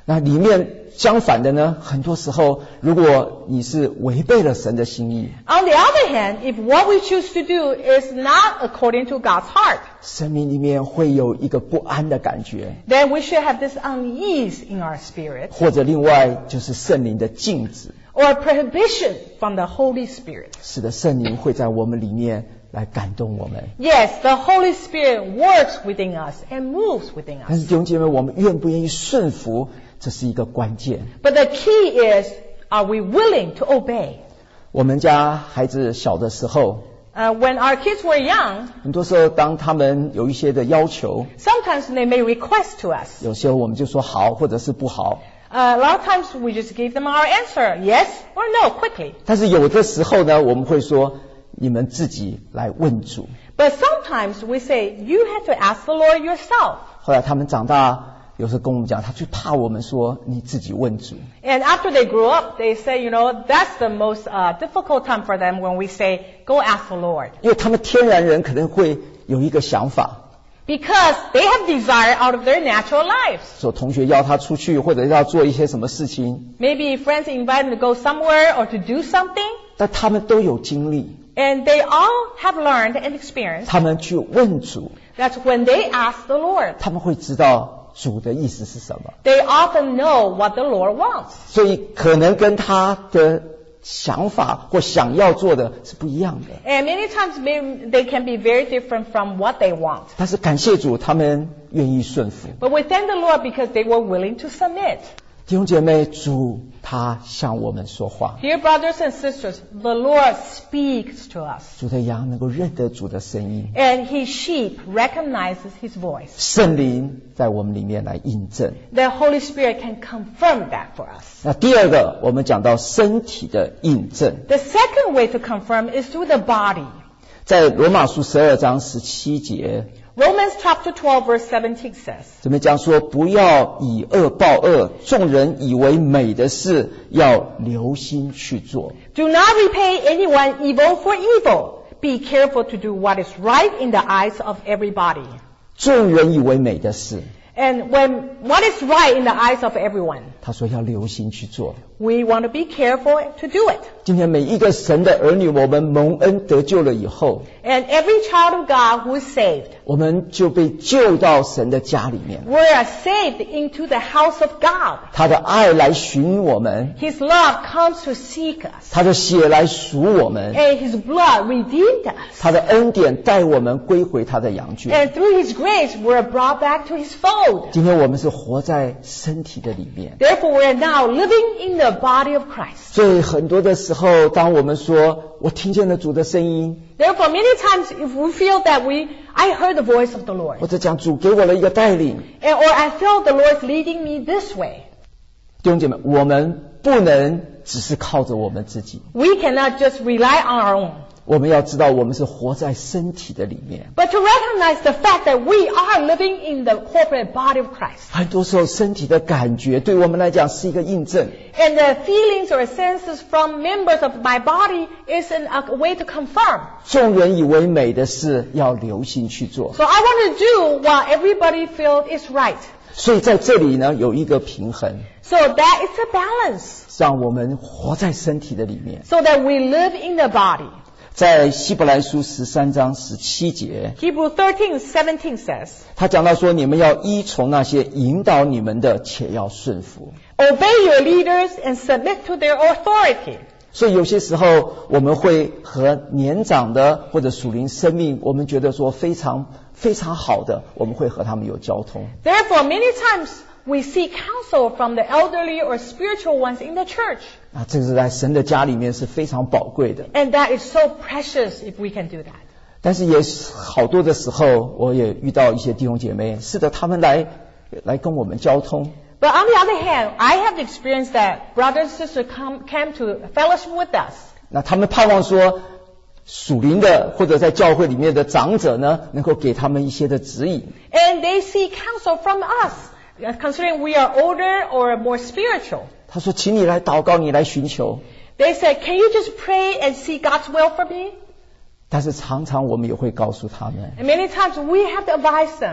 那里面相反的呢，很多时候如果你是违背了神的心意， On the other hand, if what we choose to do is not according to God's heart, 生命里面会有一个不安的感觉， then we should have this unease in our spirit 或者另外就是圣灵的禁止， or prohibition from the Holy Spirit. 使得圣灵会在我们里面来感动我们。 Yes, the Holy Spirit works within us and moves within 但是 us. 弟兄姐妹，我们愿不愿意顺服，这是一个关键。 But the key is, are we willing to obey? 我们家孩子小的时候， When our kids were young, 很多时候当他们有一些的要求， sometimes they may request to us. 有时候我们就说好，或者是不好。 A lot of times we just give them our answer, yes or no, quickly. 但是有的时候呢，我们会说你们自己来问主。 But sometimes we say, you have to ask the Lord yourself. 后来他们长大，有时候跟我们讲，他最怕我们说你自己问主。 And after they grew up, they say, that's the most difficult time for them when we say, go ask the Lord. 因为他们天然人可能会有一个想法， Because they have desire out of their natural lives. 说同学要他出去，或者要做一些什么事情， Maybe friends invite them to go somewhere or to do something. 但他们都有经历， And they all have learned and experienced. 他们去问主， That's when they ask the Lord. 他们会知道主的意思是什么， They often know what the Lord wants. 所以可能跟他的想法或想要做的是不一样的。 And many times they can be very different from what they want. 但是感谢主，他们愿意顺服。 But we thank the Lord because they were willing to submit. 弟兄姐妹，主他向我们说话， Dear brothers and sisters, the Lord speaks to us. 主的羊能够认得主的声音， And his sheep recognizes his voice. 圣灵在我们里面来印证。 The Holy Spirit can confirm that for us. 那第二个，我们讲到身体的印证， The second way to confirm is through the body. 在罗马书12章17节， Romans chapter 12 verse 17 says, 这边讲说，不要以恶报恶，众人以为美的事，要留心去做。 Do not repay anyone evil for evil. Be careful to do what is right in the eyes of everybody. 众人以为美的事， And when what is right in the eyes of everyone, 他说要留心去做。 we want to be careful to do it. 今天每一个神的儿女，我们蒙恩得救了以后， And every child of God who is saved, 我们就被救到神的家里面， we are saved into the house of God. 他的爱来寻我们， His love comes to seek us. 他的血来赎我们， And His blood redeemed us. 他的恩典带我们归回他的羊圈。 And through His grace, we're brought back to His fold. 今天我们是活在身体的里面， Therefore, we are now living in the body of Christ. 所以很多的时候，当我们说我听见了主的声音， Therefore, many times if we feel that I heard the voice of the Lord, 或者讲主给我了一个带领， or I feel the Lord's leading me this way, 弟兄姐妹，我们不能只是靠着我们自己， we cannot just rely on our own. 我们要知道我们是活在身体的里面。 But to recognize the fact that we are living in the corporate body of Christ. 很多时候身体的感觉对我们来讲是一个印证， And the feelings or senses from members of my body is a way to confirm. 众人以为美的事要留心去做。 So I want to do what everybody feels is right. 所以在这里呢，有一个平衡， So that is a balance. 让我们活在身体的里面。 So that we live in the body. 在希伯来书13章17节， Hebrews 13:17 says, 他讲到说，你们要依从那些引导你们的，且要顺服。 Obey your leaders and submit to their authority. 所以有些时候我们会和年长的或者属灵生命，我们觉得说非常非常好的，我们会和他们有交通。 Therefore, many times we seek counsel from the elderly or spiritual ones in the church. 那这是在神的家里面是非常宝贵的。 And that is so precious if we can do that. 但是也是好多的时候，我也遇到一些弟兄姐妹，是的，他们来跟我们交通。 But on the other hand, I have experienced that brothers and sisters came to fellowship with us. 那他们盼望说，属灵的或者在教会里面的长者呢，能够给他们一些的指引。 And they seek counsel from us, considering we are older or more spiritual. 他说：“请你来祷告，你来寻求。” They said, can you just pray and seek God's will for me? 但是常常我们也会告诉他们， And many times we have to advise them.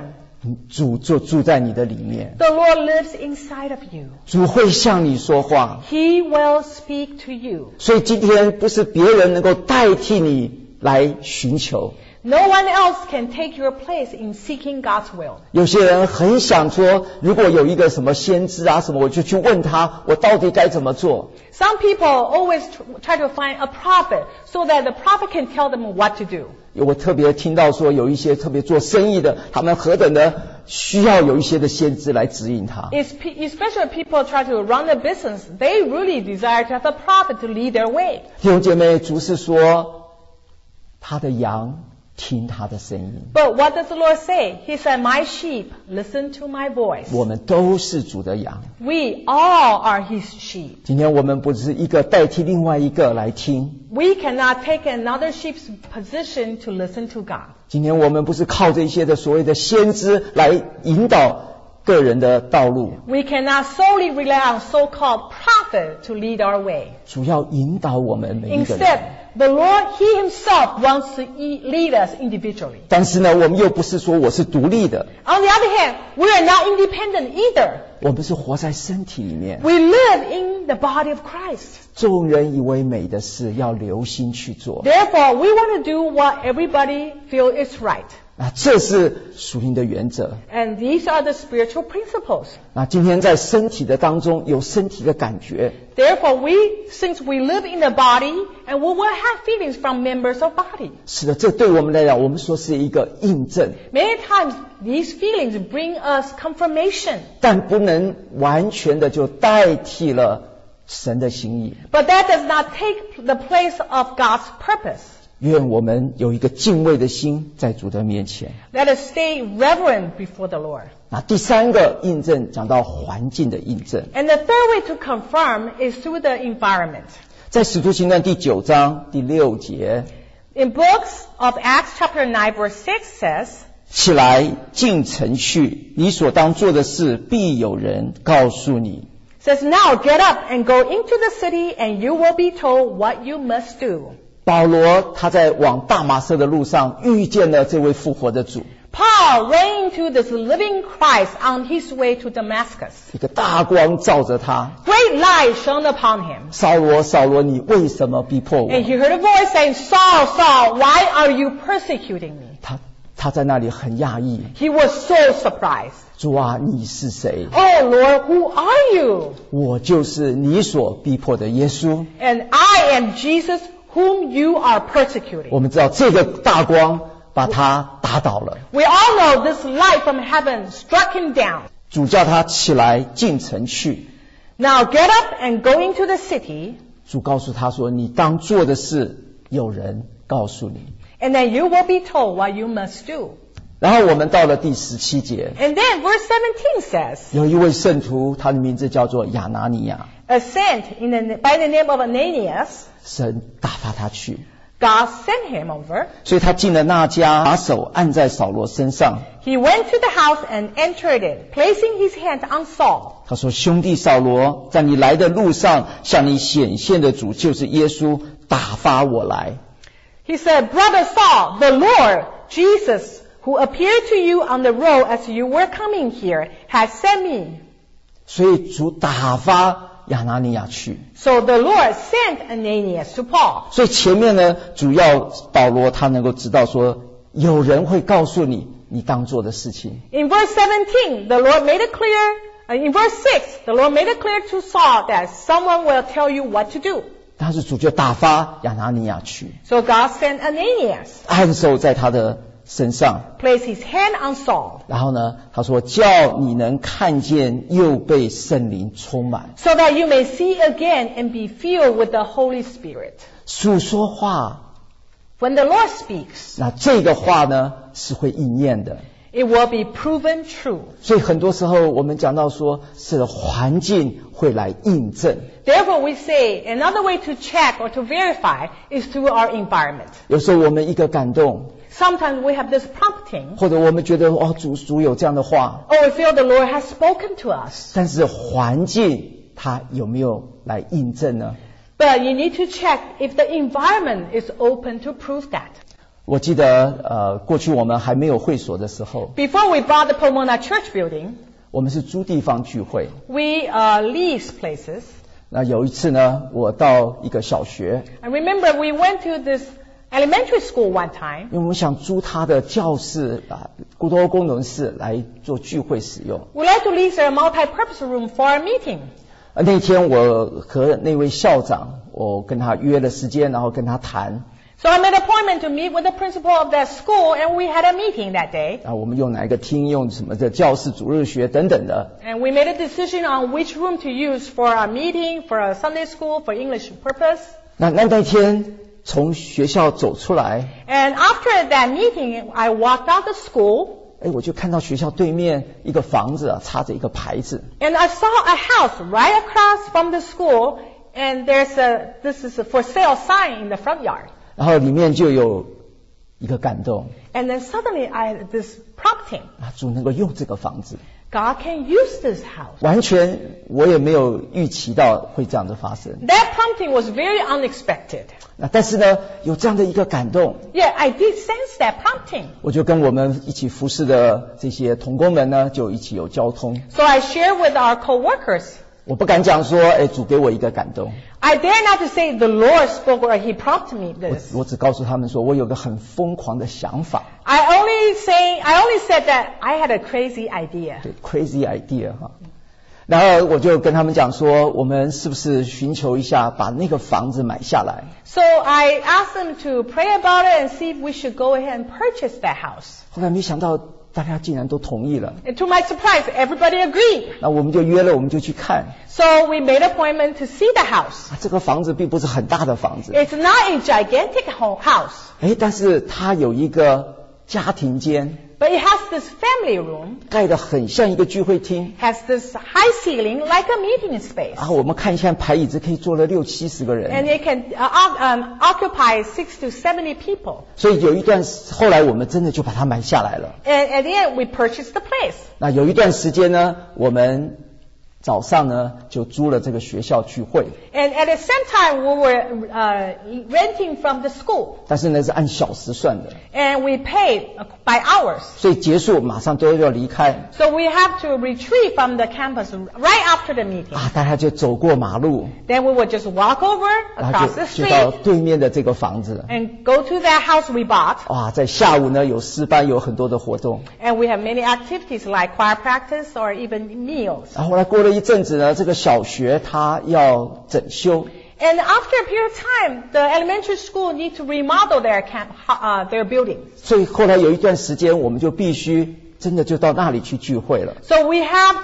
主就住在你的里面， The Lord lives inside of you. 主会向你说话。 He will speak to you. 所以今天不是别人能够代替你来寻求。 No one else can take your place in seeking God's will. 有些人很想说，如果有一个什么先知啊什么，我就去问他，我到底该怎么做。 Some people always try to find a prophet so that the prophet can tell them what to do. 我特别听到说，有一些特别做生意的，他们何等的需要有一些的先知来指引他。 Especially people try to run a business, they really desire to have a prophet to lead their way. 弟兄姐妹，主是说，他的羊听他的声音。 But what does the Lord say? He said, "My sheep listen to my voice." 我们都是主的羊。 We all are His sheep. 今天我们不是一个代替另外一个来听， We cannot take another sheep's position to listen to God. 今天我们不是靠这一些的所谓的先知来引导个人的道路， We cannot solely rely on so-called prophet to lead our way. 主要引导我们每一个人。 Instead, the Lord, He Himself wants to lead us individually. 但是呢，我们又不是说我是独立的， On the other hand, we are not independent either. 我们是活在身体里面。 We live in the body of Christ. 众人以为美的事，要留心去做。 Therefore, we want to do what everybody feels is right. 那这是属灵的原则。 And these are the spiritual principles. 那今天在身体的当中有身体的感觉， Therefore, since we live in the body, and we will have feelings from members of body. 是的，这对我们来讲，我们说是一个印证， Many times, these feelings bring us confirmation. 但不能完全的就代替了神的心意。 But that does not take the place of God's purpose. 愿我们有一个敬畏的心在主的面前。 Let us stay reverent before the Lord. 那第三个印证讲到环境的印证， And the third way to confirm is through the environment. 在使徒行传第9章第6节， In books of Acts chapter 9 verse 6 says, 起来进城去，你所当做的事必有人告诉你。 says, "Now get up and go into the city, and you will be told what you must do." 保罗他在往大马色的路上遇见了这位复活的主， Paul ran into this living Christ on his way to Damascus. 一个大光照着他， Great light shone upon him. 扫罗，扫罗，你为什么逼迫我？ And he heard a voice saying, "Saul, Saul, why are you persecuting me?" 他在那里很讶异， He was so surprised. 主啊，你是谁？ "Oh Lord, who are you?" 我就是你所逼迫的耶稣。 "And I am Jesus whom you are persecuting." 我们知道这个大光把他打倒了， We all know this light from heaven struck him down. 主叫他起来进城去。 "Now get up and go into the city, 主告诉他说，你当做的事有人告诉你。 and then you will be told what you must do." 然后我们到了第17节， And then verse 17 says, 有一位圣徒，他的名字叫做亚拿尼亚， "A saint by the name of Ananias, 神打发他去， God sent him over. 所以他进了那家，把手按在扫罗身上。 He went to the house and entered it, placing his hand on Saul. 他说：兄弟扫罗，在你来的路上向你显现的主就是耶稣，打发我来。 He said, "Brother Saul, the Lord, Jesus, who appeared to you on the road as you were coming here, has sent me." 所以主打发亚拿尼亚去。 So the Lord sent Ananias to Paul. 所以前面呢，主要保罗他能够知道说，有人会告诉你你当做的事情。 In verse 17, the Lord made it clear, in verse 6, the Lord made it clear to Saul that someone will tell you what to do. 但是主就打发亚拿尼亚去， So God sent Ananias, 按手在他的身上， placed his hand on Saul, 然后呢，他说叫你能看见，又被圣灵充满， so that you may see again and be filled with the Holy Spirit. 主说话， When the Lord speaks, 那这个话呢是会应验的。 it will be proven true. 所以很多时候我们讲到说，是环境会来印证。 Therefore, we say another way to check or to verify is through our environment. 有时候我们一个感动， Sometimes we have this prompting, 或者我们觉得哦，主有这样的话， or we feel the Lord has spoken to us. 但是环境它有没有来印证呢？ But you need to check if the environment is open to prove that. 我记得过去我们还没有会所的时候， Before we bought the Pomona Church building, 我们是租地方聚会。 we leased places. 那有一次呢，我到一个小学， I remember we went to this elementary school one time. 因为我们想租他的教室多功能室来做聚会使用。 We like to lease a multi-purpose room for a meeting. 那天我和那位校长，我跟他约了时间，然后跟他谈。 So I made an appointment to meet with the principal of that school, and we had a meeting that day. 我们用哪一个厅，用什么的教室、主日学等等的。 And we made a decision on which room to use for a meeting, for a Sunday school, for English purpose. 那天从学校走出来， And after that meeting, I walked out the school, 我就看到学校对面一个房子插着一个牌子。 and I saw a house right across from the school, and this is a for sale sign in the front yard. 然后里面就有一个感动， And then suddenly I had this prompting. 主能够用这个房子， God can use this house. 完全我也没有预期到会这样的发生。 That prompting was very unexpected. 但是呢，有这样的一个感动， Yeah, I did sense that prompting. 我就跟我们一起服侍的这些同工们呢，就一起有交通。 So I shared with our co-workers. 我不敢讲说，主给我一个感动。 I dare not to say the Lord spoke or He prompted me this. 我只告诉他们说，我有个很疯狂的想法。 I only said that I had a crazy idea. 对 ，crazy idea 哈。然后我就跟他们讲说，我们是不是寻求一下把那个房子买下来？ So I asked them to pray about it and see if we should go ahead and purchase that house. 后来没想到大家竟然都同意了。 And to my surprise, everybody agreed. 那我们就约了，我们就去看。 So we made an appointment to see the house. 这个房子并不是很大的房子， It's not a gigantic house, 但是它有一个家庭间， but it has this family room, 盖得很像一个聚会厅。 has this high ceiling like a meeting space. 然后我们看一下排椅子可以坐了60-70个 And 人。 it can occupy 60 to 70 people. 所以有一段后来我们真的就把它买下来了。 And at the end, we purchased the place. 那有一段时间呢，我们早上呢就租了这个学校聚会， And at the same time, we were renting from the school. 但是呢是按小时算的， And we paid by hours. 所以结束马上都要离开。 So we have to retreat from the campus right after the meeting. 大家就走过马路， Then we would just walk over 然 across 后 the 就到 street 对面的这个房子。 and go to that house we bought. 在下午呢有诗班，有很多的活动。 And we have many activities like choir practice or even meals. 然后后来过了一阵子呢，这个小学它要整修， And after a period of time, the elementary school need to remodel their buildings. 所以后来有一段时间，我们就必须真的就到那里去聚会了。 So we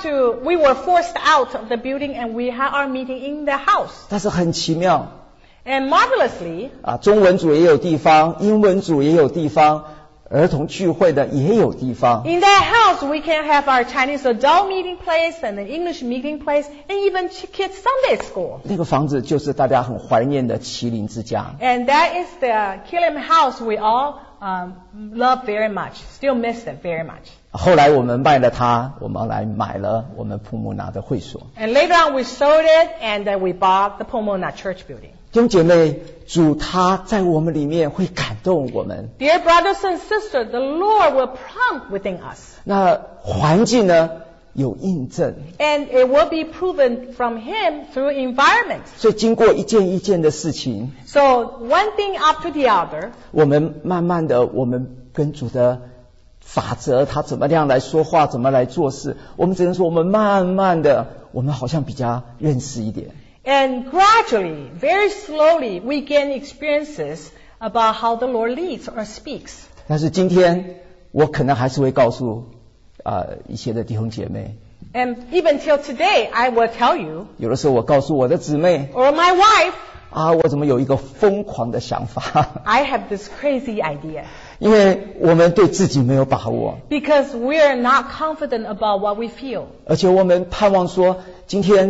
were forced out of the building and we had our meeting in the house. 但是很奇妙 And marvelously, 中文组也有地方，英文组也有地方，儿童聚会的也有地方。 in that house, we can have our Chinese adult meeting place and an English meeting place and even kids Sunday school. 那个房子就是大家很怀念的麒麟之家。 And that is the Kilim house we all love very much, still miss it very much. 后来我们卖了它，我们来买了我们普姆拿的会所。 And later on, we sold it and then we bought the Pomona Church building. 弟兄姐妹，主他在我们里面会感动我们。 Dear brothers and sisters, the Lord will prompt within us. 那环境呢有印证， And it will be proven from Him through environment. 所以经过一件一件的事情， So one thing after the other, 我们慢慢的，我们跟主的法则，他怎么样来说话，怎么来做事，我们只能说，我们慢慢的，我们好像比较认识一点。 and gradually, very slowly, we gain experiences about how the Lord leads or speaks. 但是今天我可能还是会告诉一些的弟兄姐妹， And even till today, I will tell you, 有的时候我告诉我的姊妹 or my wife, 我怎么有一个疯狂的想法？ I have this crazy idea. 因为我们对自己没有把握， Because we are not confident about what we feel. 而且我们盼望说，今天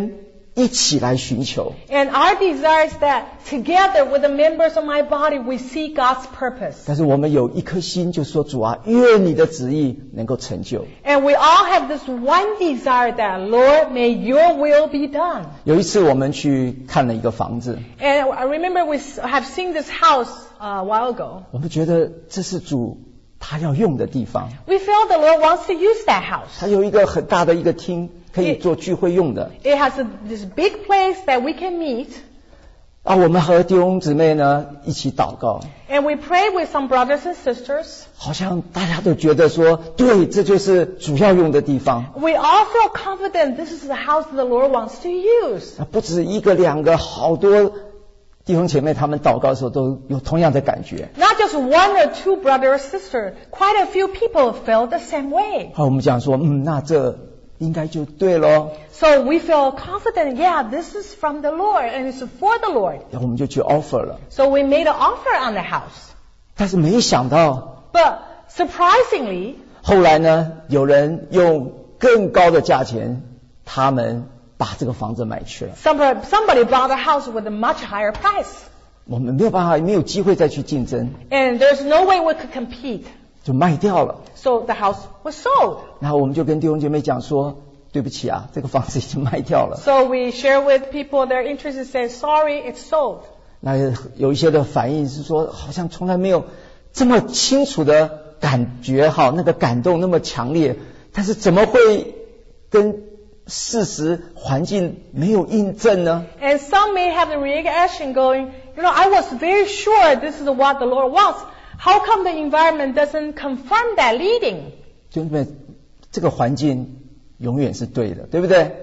一起来寻求。 And our desire is that together with the members of my body, we see God's purpose. 但是我们有一颗心，就说主啊，愿你的旨意能够成就。 And we all have this one desire that, Lord, may your will be done. 有一次我们去看了一个房子， And I remember we have seen this house a while ago. 我们觉得这是主他要用的地方， We feel the Lord wants to use that house. 他有一个很大的一个厅，可以做聚会用的。 It has this big place that we can meet. 啊，我们和弟兄姊妹呢一起祷告， And we pray with some brothers and sisters. 好像大家都觉得说，对，这就是主要用的地方。 We all feel confident this is the house the Lord wants to use. 啊，不止一个两个，好多弟兄姐妹他们祷告的时候都有同样的感觉。 Not just one or two brother or sister. Quite a few people felt the same way. 好，我们讲说，那这应该就对咯， So we feel confident, yeah, this is from the Lord and it's for the Lord. 然后我们就去 offer 了。 So we made an offer on the house. 但是没想到， But surprisingly, 后来呢，有人用更高的价钱，他们把这个房子买去了。 somebody bought a house with a much higher price. 我们没有办法，没有机会再去竞争， And there's no way we could compete. 就卖掉了。 So the house was sold. 然后我们就跟弟兄姐妹讲说，对不起啊，这个房子已经卖掉了。 So we share with people their interest and say, sorry, it's sold. 那有一些的反应是说，好像从来没有这么清楚的感觉，哈，那个感动那么强烈，但是怎么会跟事实环境没有印证呢？ And some may have the reaction going, I was very sure this is what the Lord wants. How come the environment doesn't confirm that leading? 就因为这个环境永远是对的，对不对？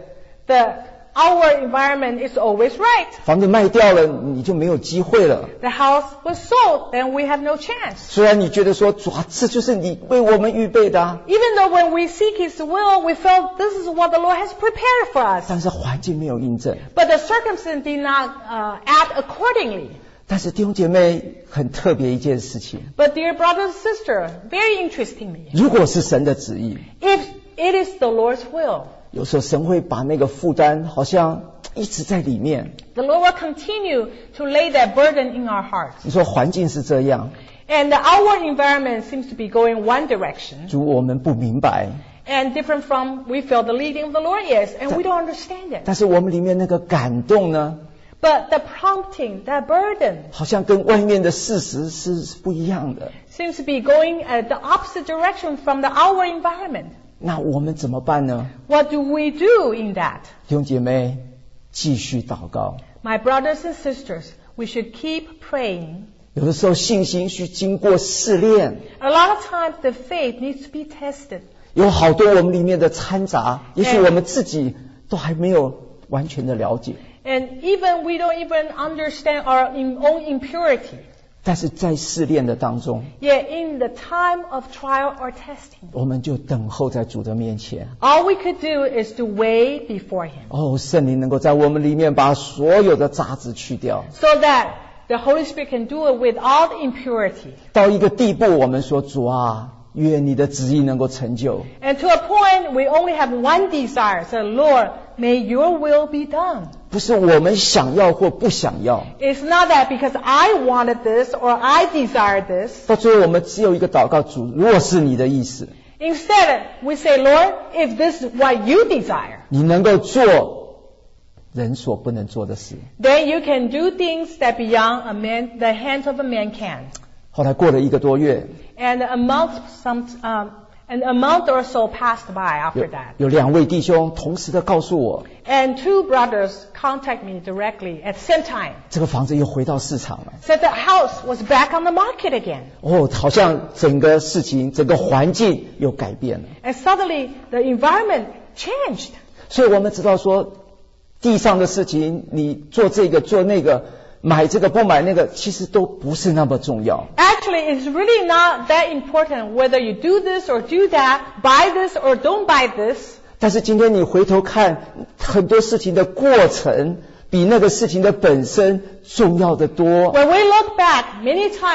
Our environment is always right. 房子卖掉了，你就没有机会了。 The house was sold, then we have no chance. 虽然你觉得说，主啊，这就是你为我们预备的啊， Even though when we seek His will, we felt this is what the Lord has prepared for us. 但是环境没有印证。 But the circumstance did not act accordingly. 但是弟兄姐妹很特别一件事情， But dear brother and sister, very interestingly, 如果是神的旨意， if it is the Lord's will, 有时候神会把那个负担好像一直在里面。 the Lord will continue to lay that burden in our hearts. 你说环境是这样， And our environment seems to be going one direction. 主我们不明白， And different from we feel the leading of the Lord is, and we don't understand it. 但是我们里面那个感动呢， But the prompting, that burden, 好像跟外面的事实是不一样的。 seems to be going the opposite direction from our environment. 那我们怎么办呢？ What do we do in that? 弟兄姐妹，继续祷告。 My brothers and sisters, we should keep praying. 有的时候信心需经过试炼， A lot of times the faith needs to be tested. 有好多我们里面的掺杂，也许我们自己都还没有完全的了解。 And even we don't even understand our own impurity. 但是在试炼的当中， Yet in the time of trial or testing, 我们就等候在主的面前。 all we could do is to wait before Him. 哦，圣灵能够在我们里面把所有的杂质去掉， So that the Holy Spirit can do it with all the impurity. 到一个地步，我们说主啊，愿你的旨意能够成就。 And to a point, we only have one desire. So Lord, may your will be done. 不是我们想要或不想要， It's not that because I wanted this or I desired this. 到最后我们只有一个祷告：主，若是你的意思， Instead, we say, Lord, if this is what you desire, 你能够做人所不能做的事。 then you can do things that beyond the hands of a man can. 后来过了1个多月， And a month or so passed by after that. 有2位弟兄同时的告诉我， And two brothers contact me directly at the same time. 这个房子又回到市场了。 Said the house was back on the market again. 哦，好像整个事情、整个环境又改变了。 And suddenly the environment changed. 所以我们知道说，地上的事情，你做这个做那个，买这个不买那个，其实都不是那么重要。 Actually, it's really not that important whether you do this or do that, buy this or don't buy this. 但是今天你回头看，很多事情的过程比那个事情的本身重要的多。 When we look back, many times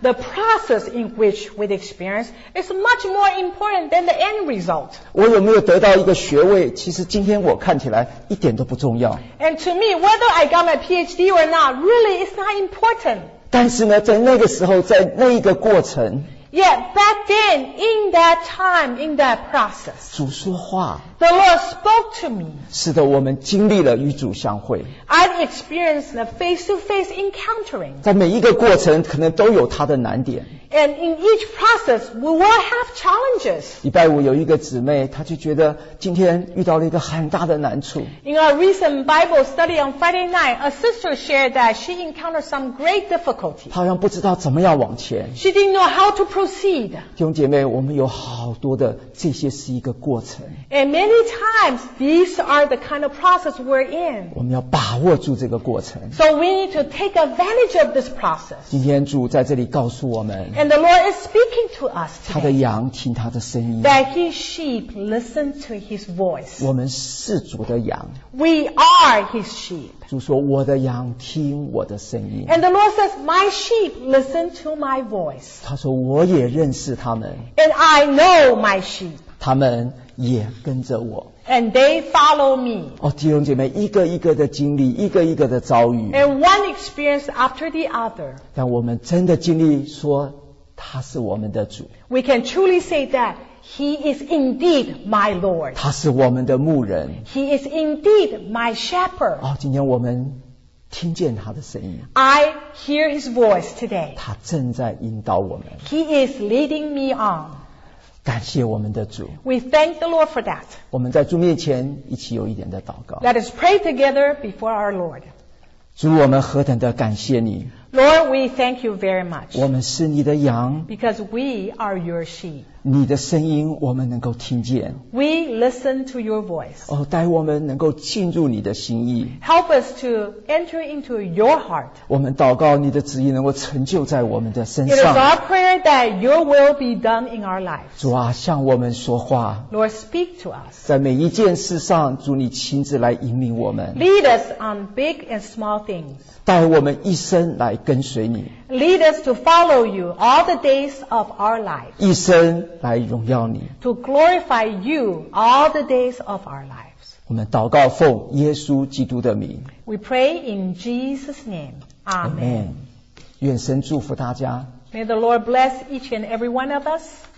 The process in which we experience is much more important than the end result. 我有没有得到一个学位，其实今天我看起来一点都不重要。 And to me, whether I got my PhD or not, really is not important. 但是呢，在那个时候，在那一个过程， Yet back then, in that time, in that process, 主说话， the Lord spoke to me. 使得我们经历了与主相会。 I've experienced a face-to-face encountering. 在每一个过程，可能都有它的难点。 And in each process, we will have challenges. 礼拜五有一个姊妹，她就觉得今天遇到了一个很大的难处。 In our recent Bible study on Friday night, a sister shared that she encountered some great difficulty. 她好像不知道怎么样往前。 She didn't know how to proceed. 弟兄姐妹，我们有好多的这些是一个过程， And many times, these are the kind of process we're in. 我们要把握住这个过程。 So we need to take advantage of this process. 今天主在这里告诉我们， And the Lord is speaking to us 他的 today 羊听他的声音， that His sheep listen to His voice. 我们是主的羊。 We are His sheep. 主说：“我的羊听我的声音。” And the Lord says, my sheep listen to my voice. 他说：“我也认识他们， And I know my sheep. 他们也跟着我。” And they follow me. 哦，弟兄姐妹，一个一个的经历，一个一个的遭遇， And one experience after the other. 但我们真的经历说他是我们的主， We can truly say that He is indeed my Lord. 他是我们的牧人。 He is indeed my shepherd. 哦，今天我们听见他的声音， I hear His voice today. 他正在引导我们。 He is leading me on. 感谢我们的主， We thank the Lord for that. 我们在主面前一起有一点的祷告。 Let us pray together before our Lord. 主，我们何等的感谢你， Lord, we thank you very much 我们是你的羊， because we are your sheep. 你的声音我们能够听见。 We listen to your voice. 哦，带我们能够进入你的心意。 Help us to enter into your heart. 我们祷告你的旨意能够成就在我们的身 It is 上。 our prayer that your will be done in our lives. 主啊，向我们说话， Lord, speak to us. 在每一件事上，主你亲自来引领我们， Lead us on big and small things. 带我们一生来跟随你， Lead us to follow you all the days of our lives. 一生来荣耀你。 To glorify you all the days of our lives. 我们祷告奉耶稣基督的名， We pray in Jesus' name. Amen. 愿神祝福大家。 May the Lord bless each and every one of us.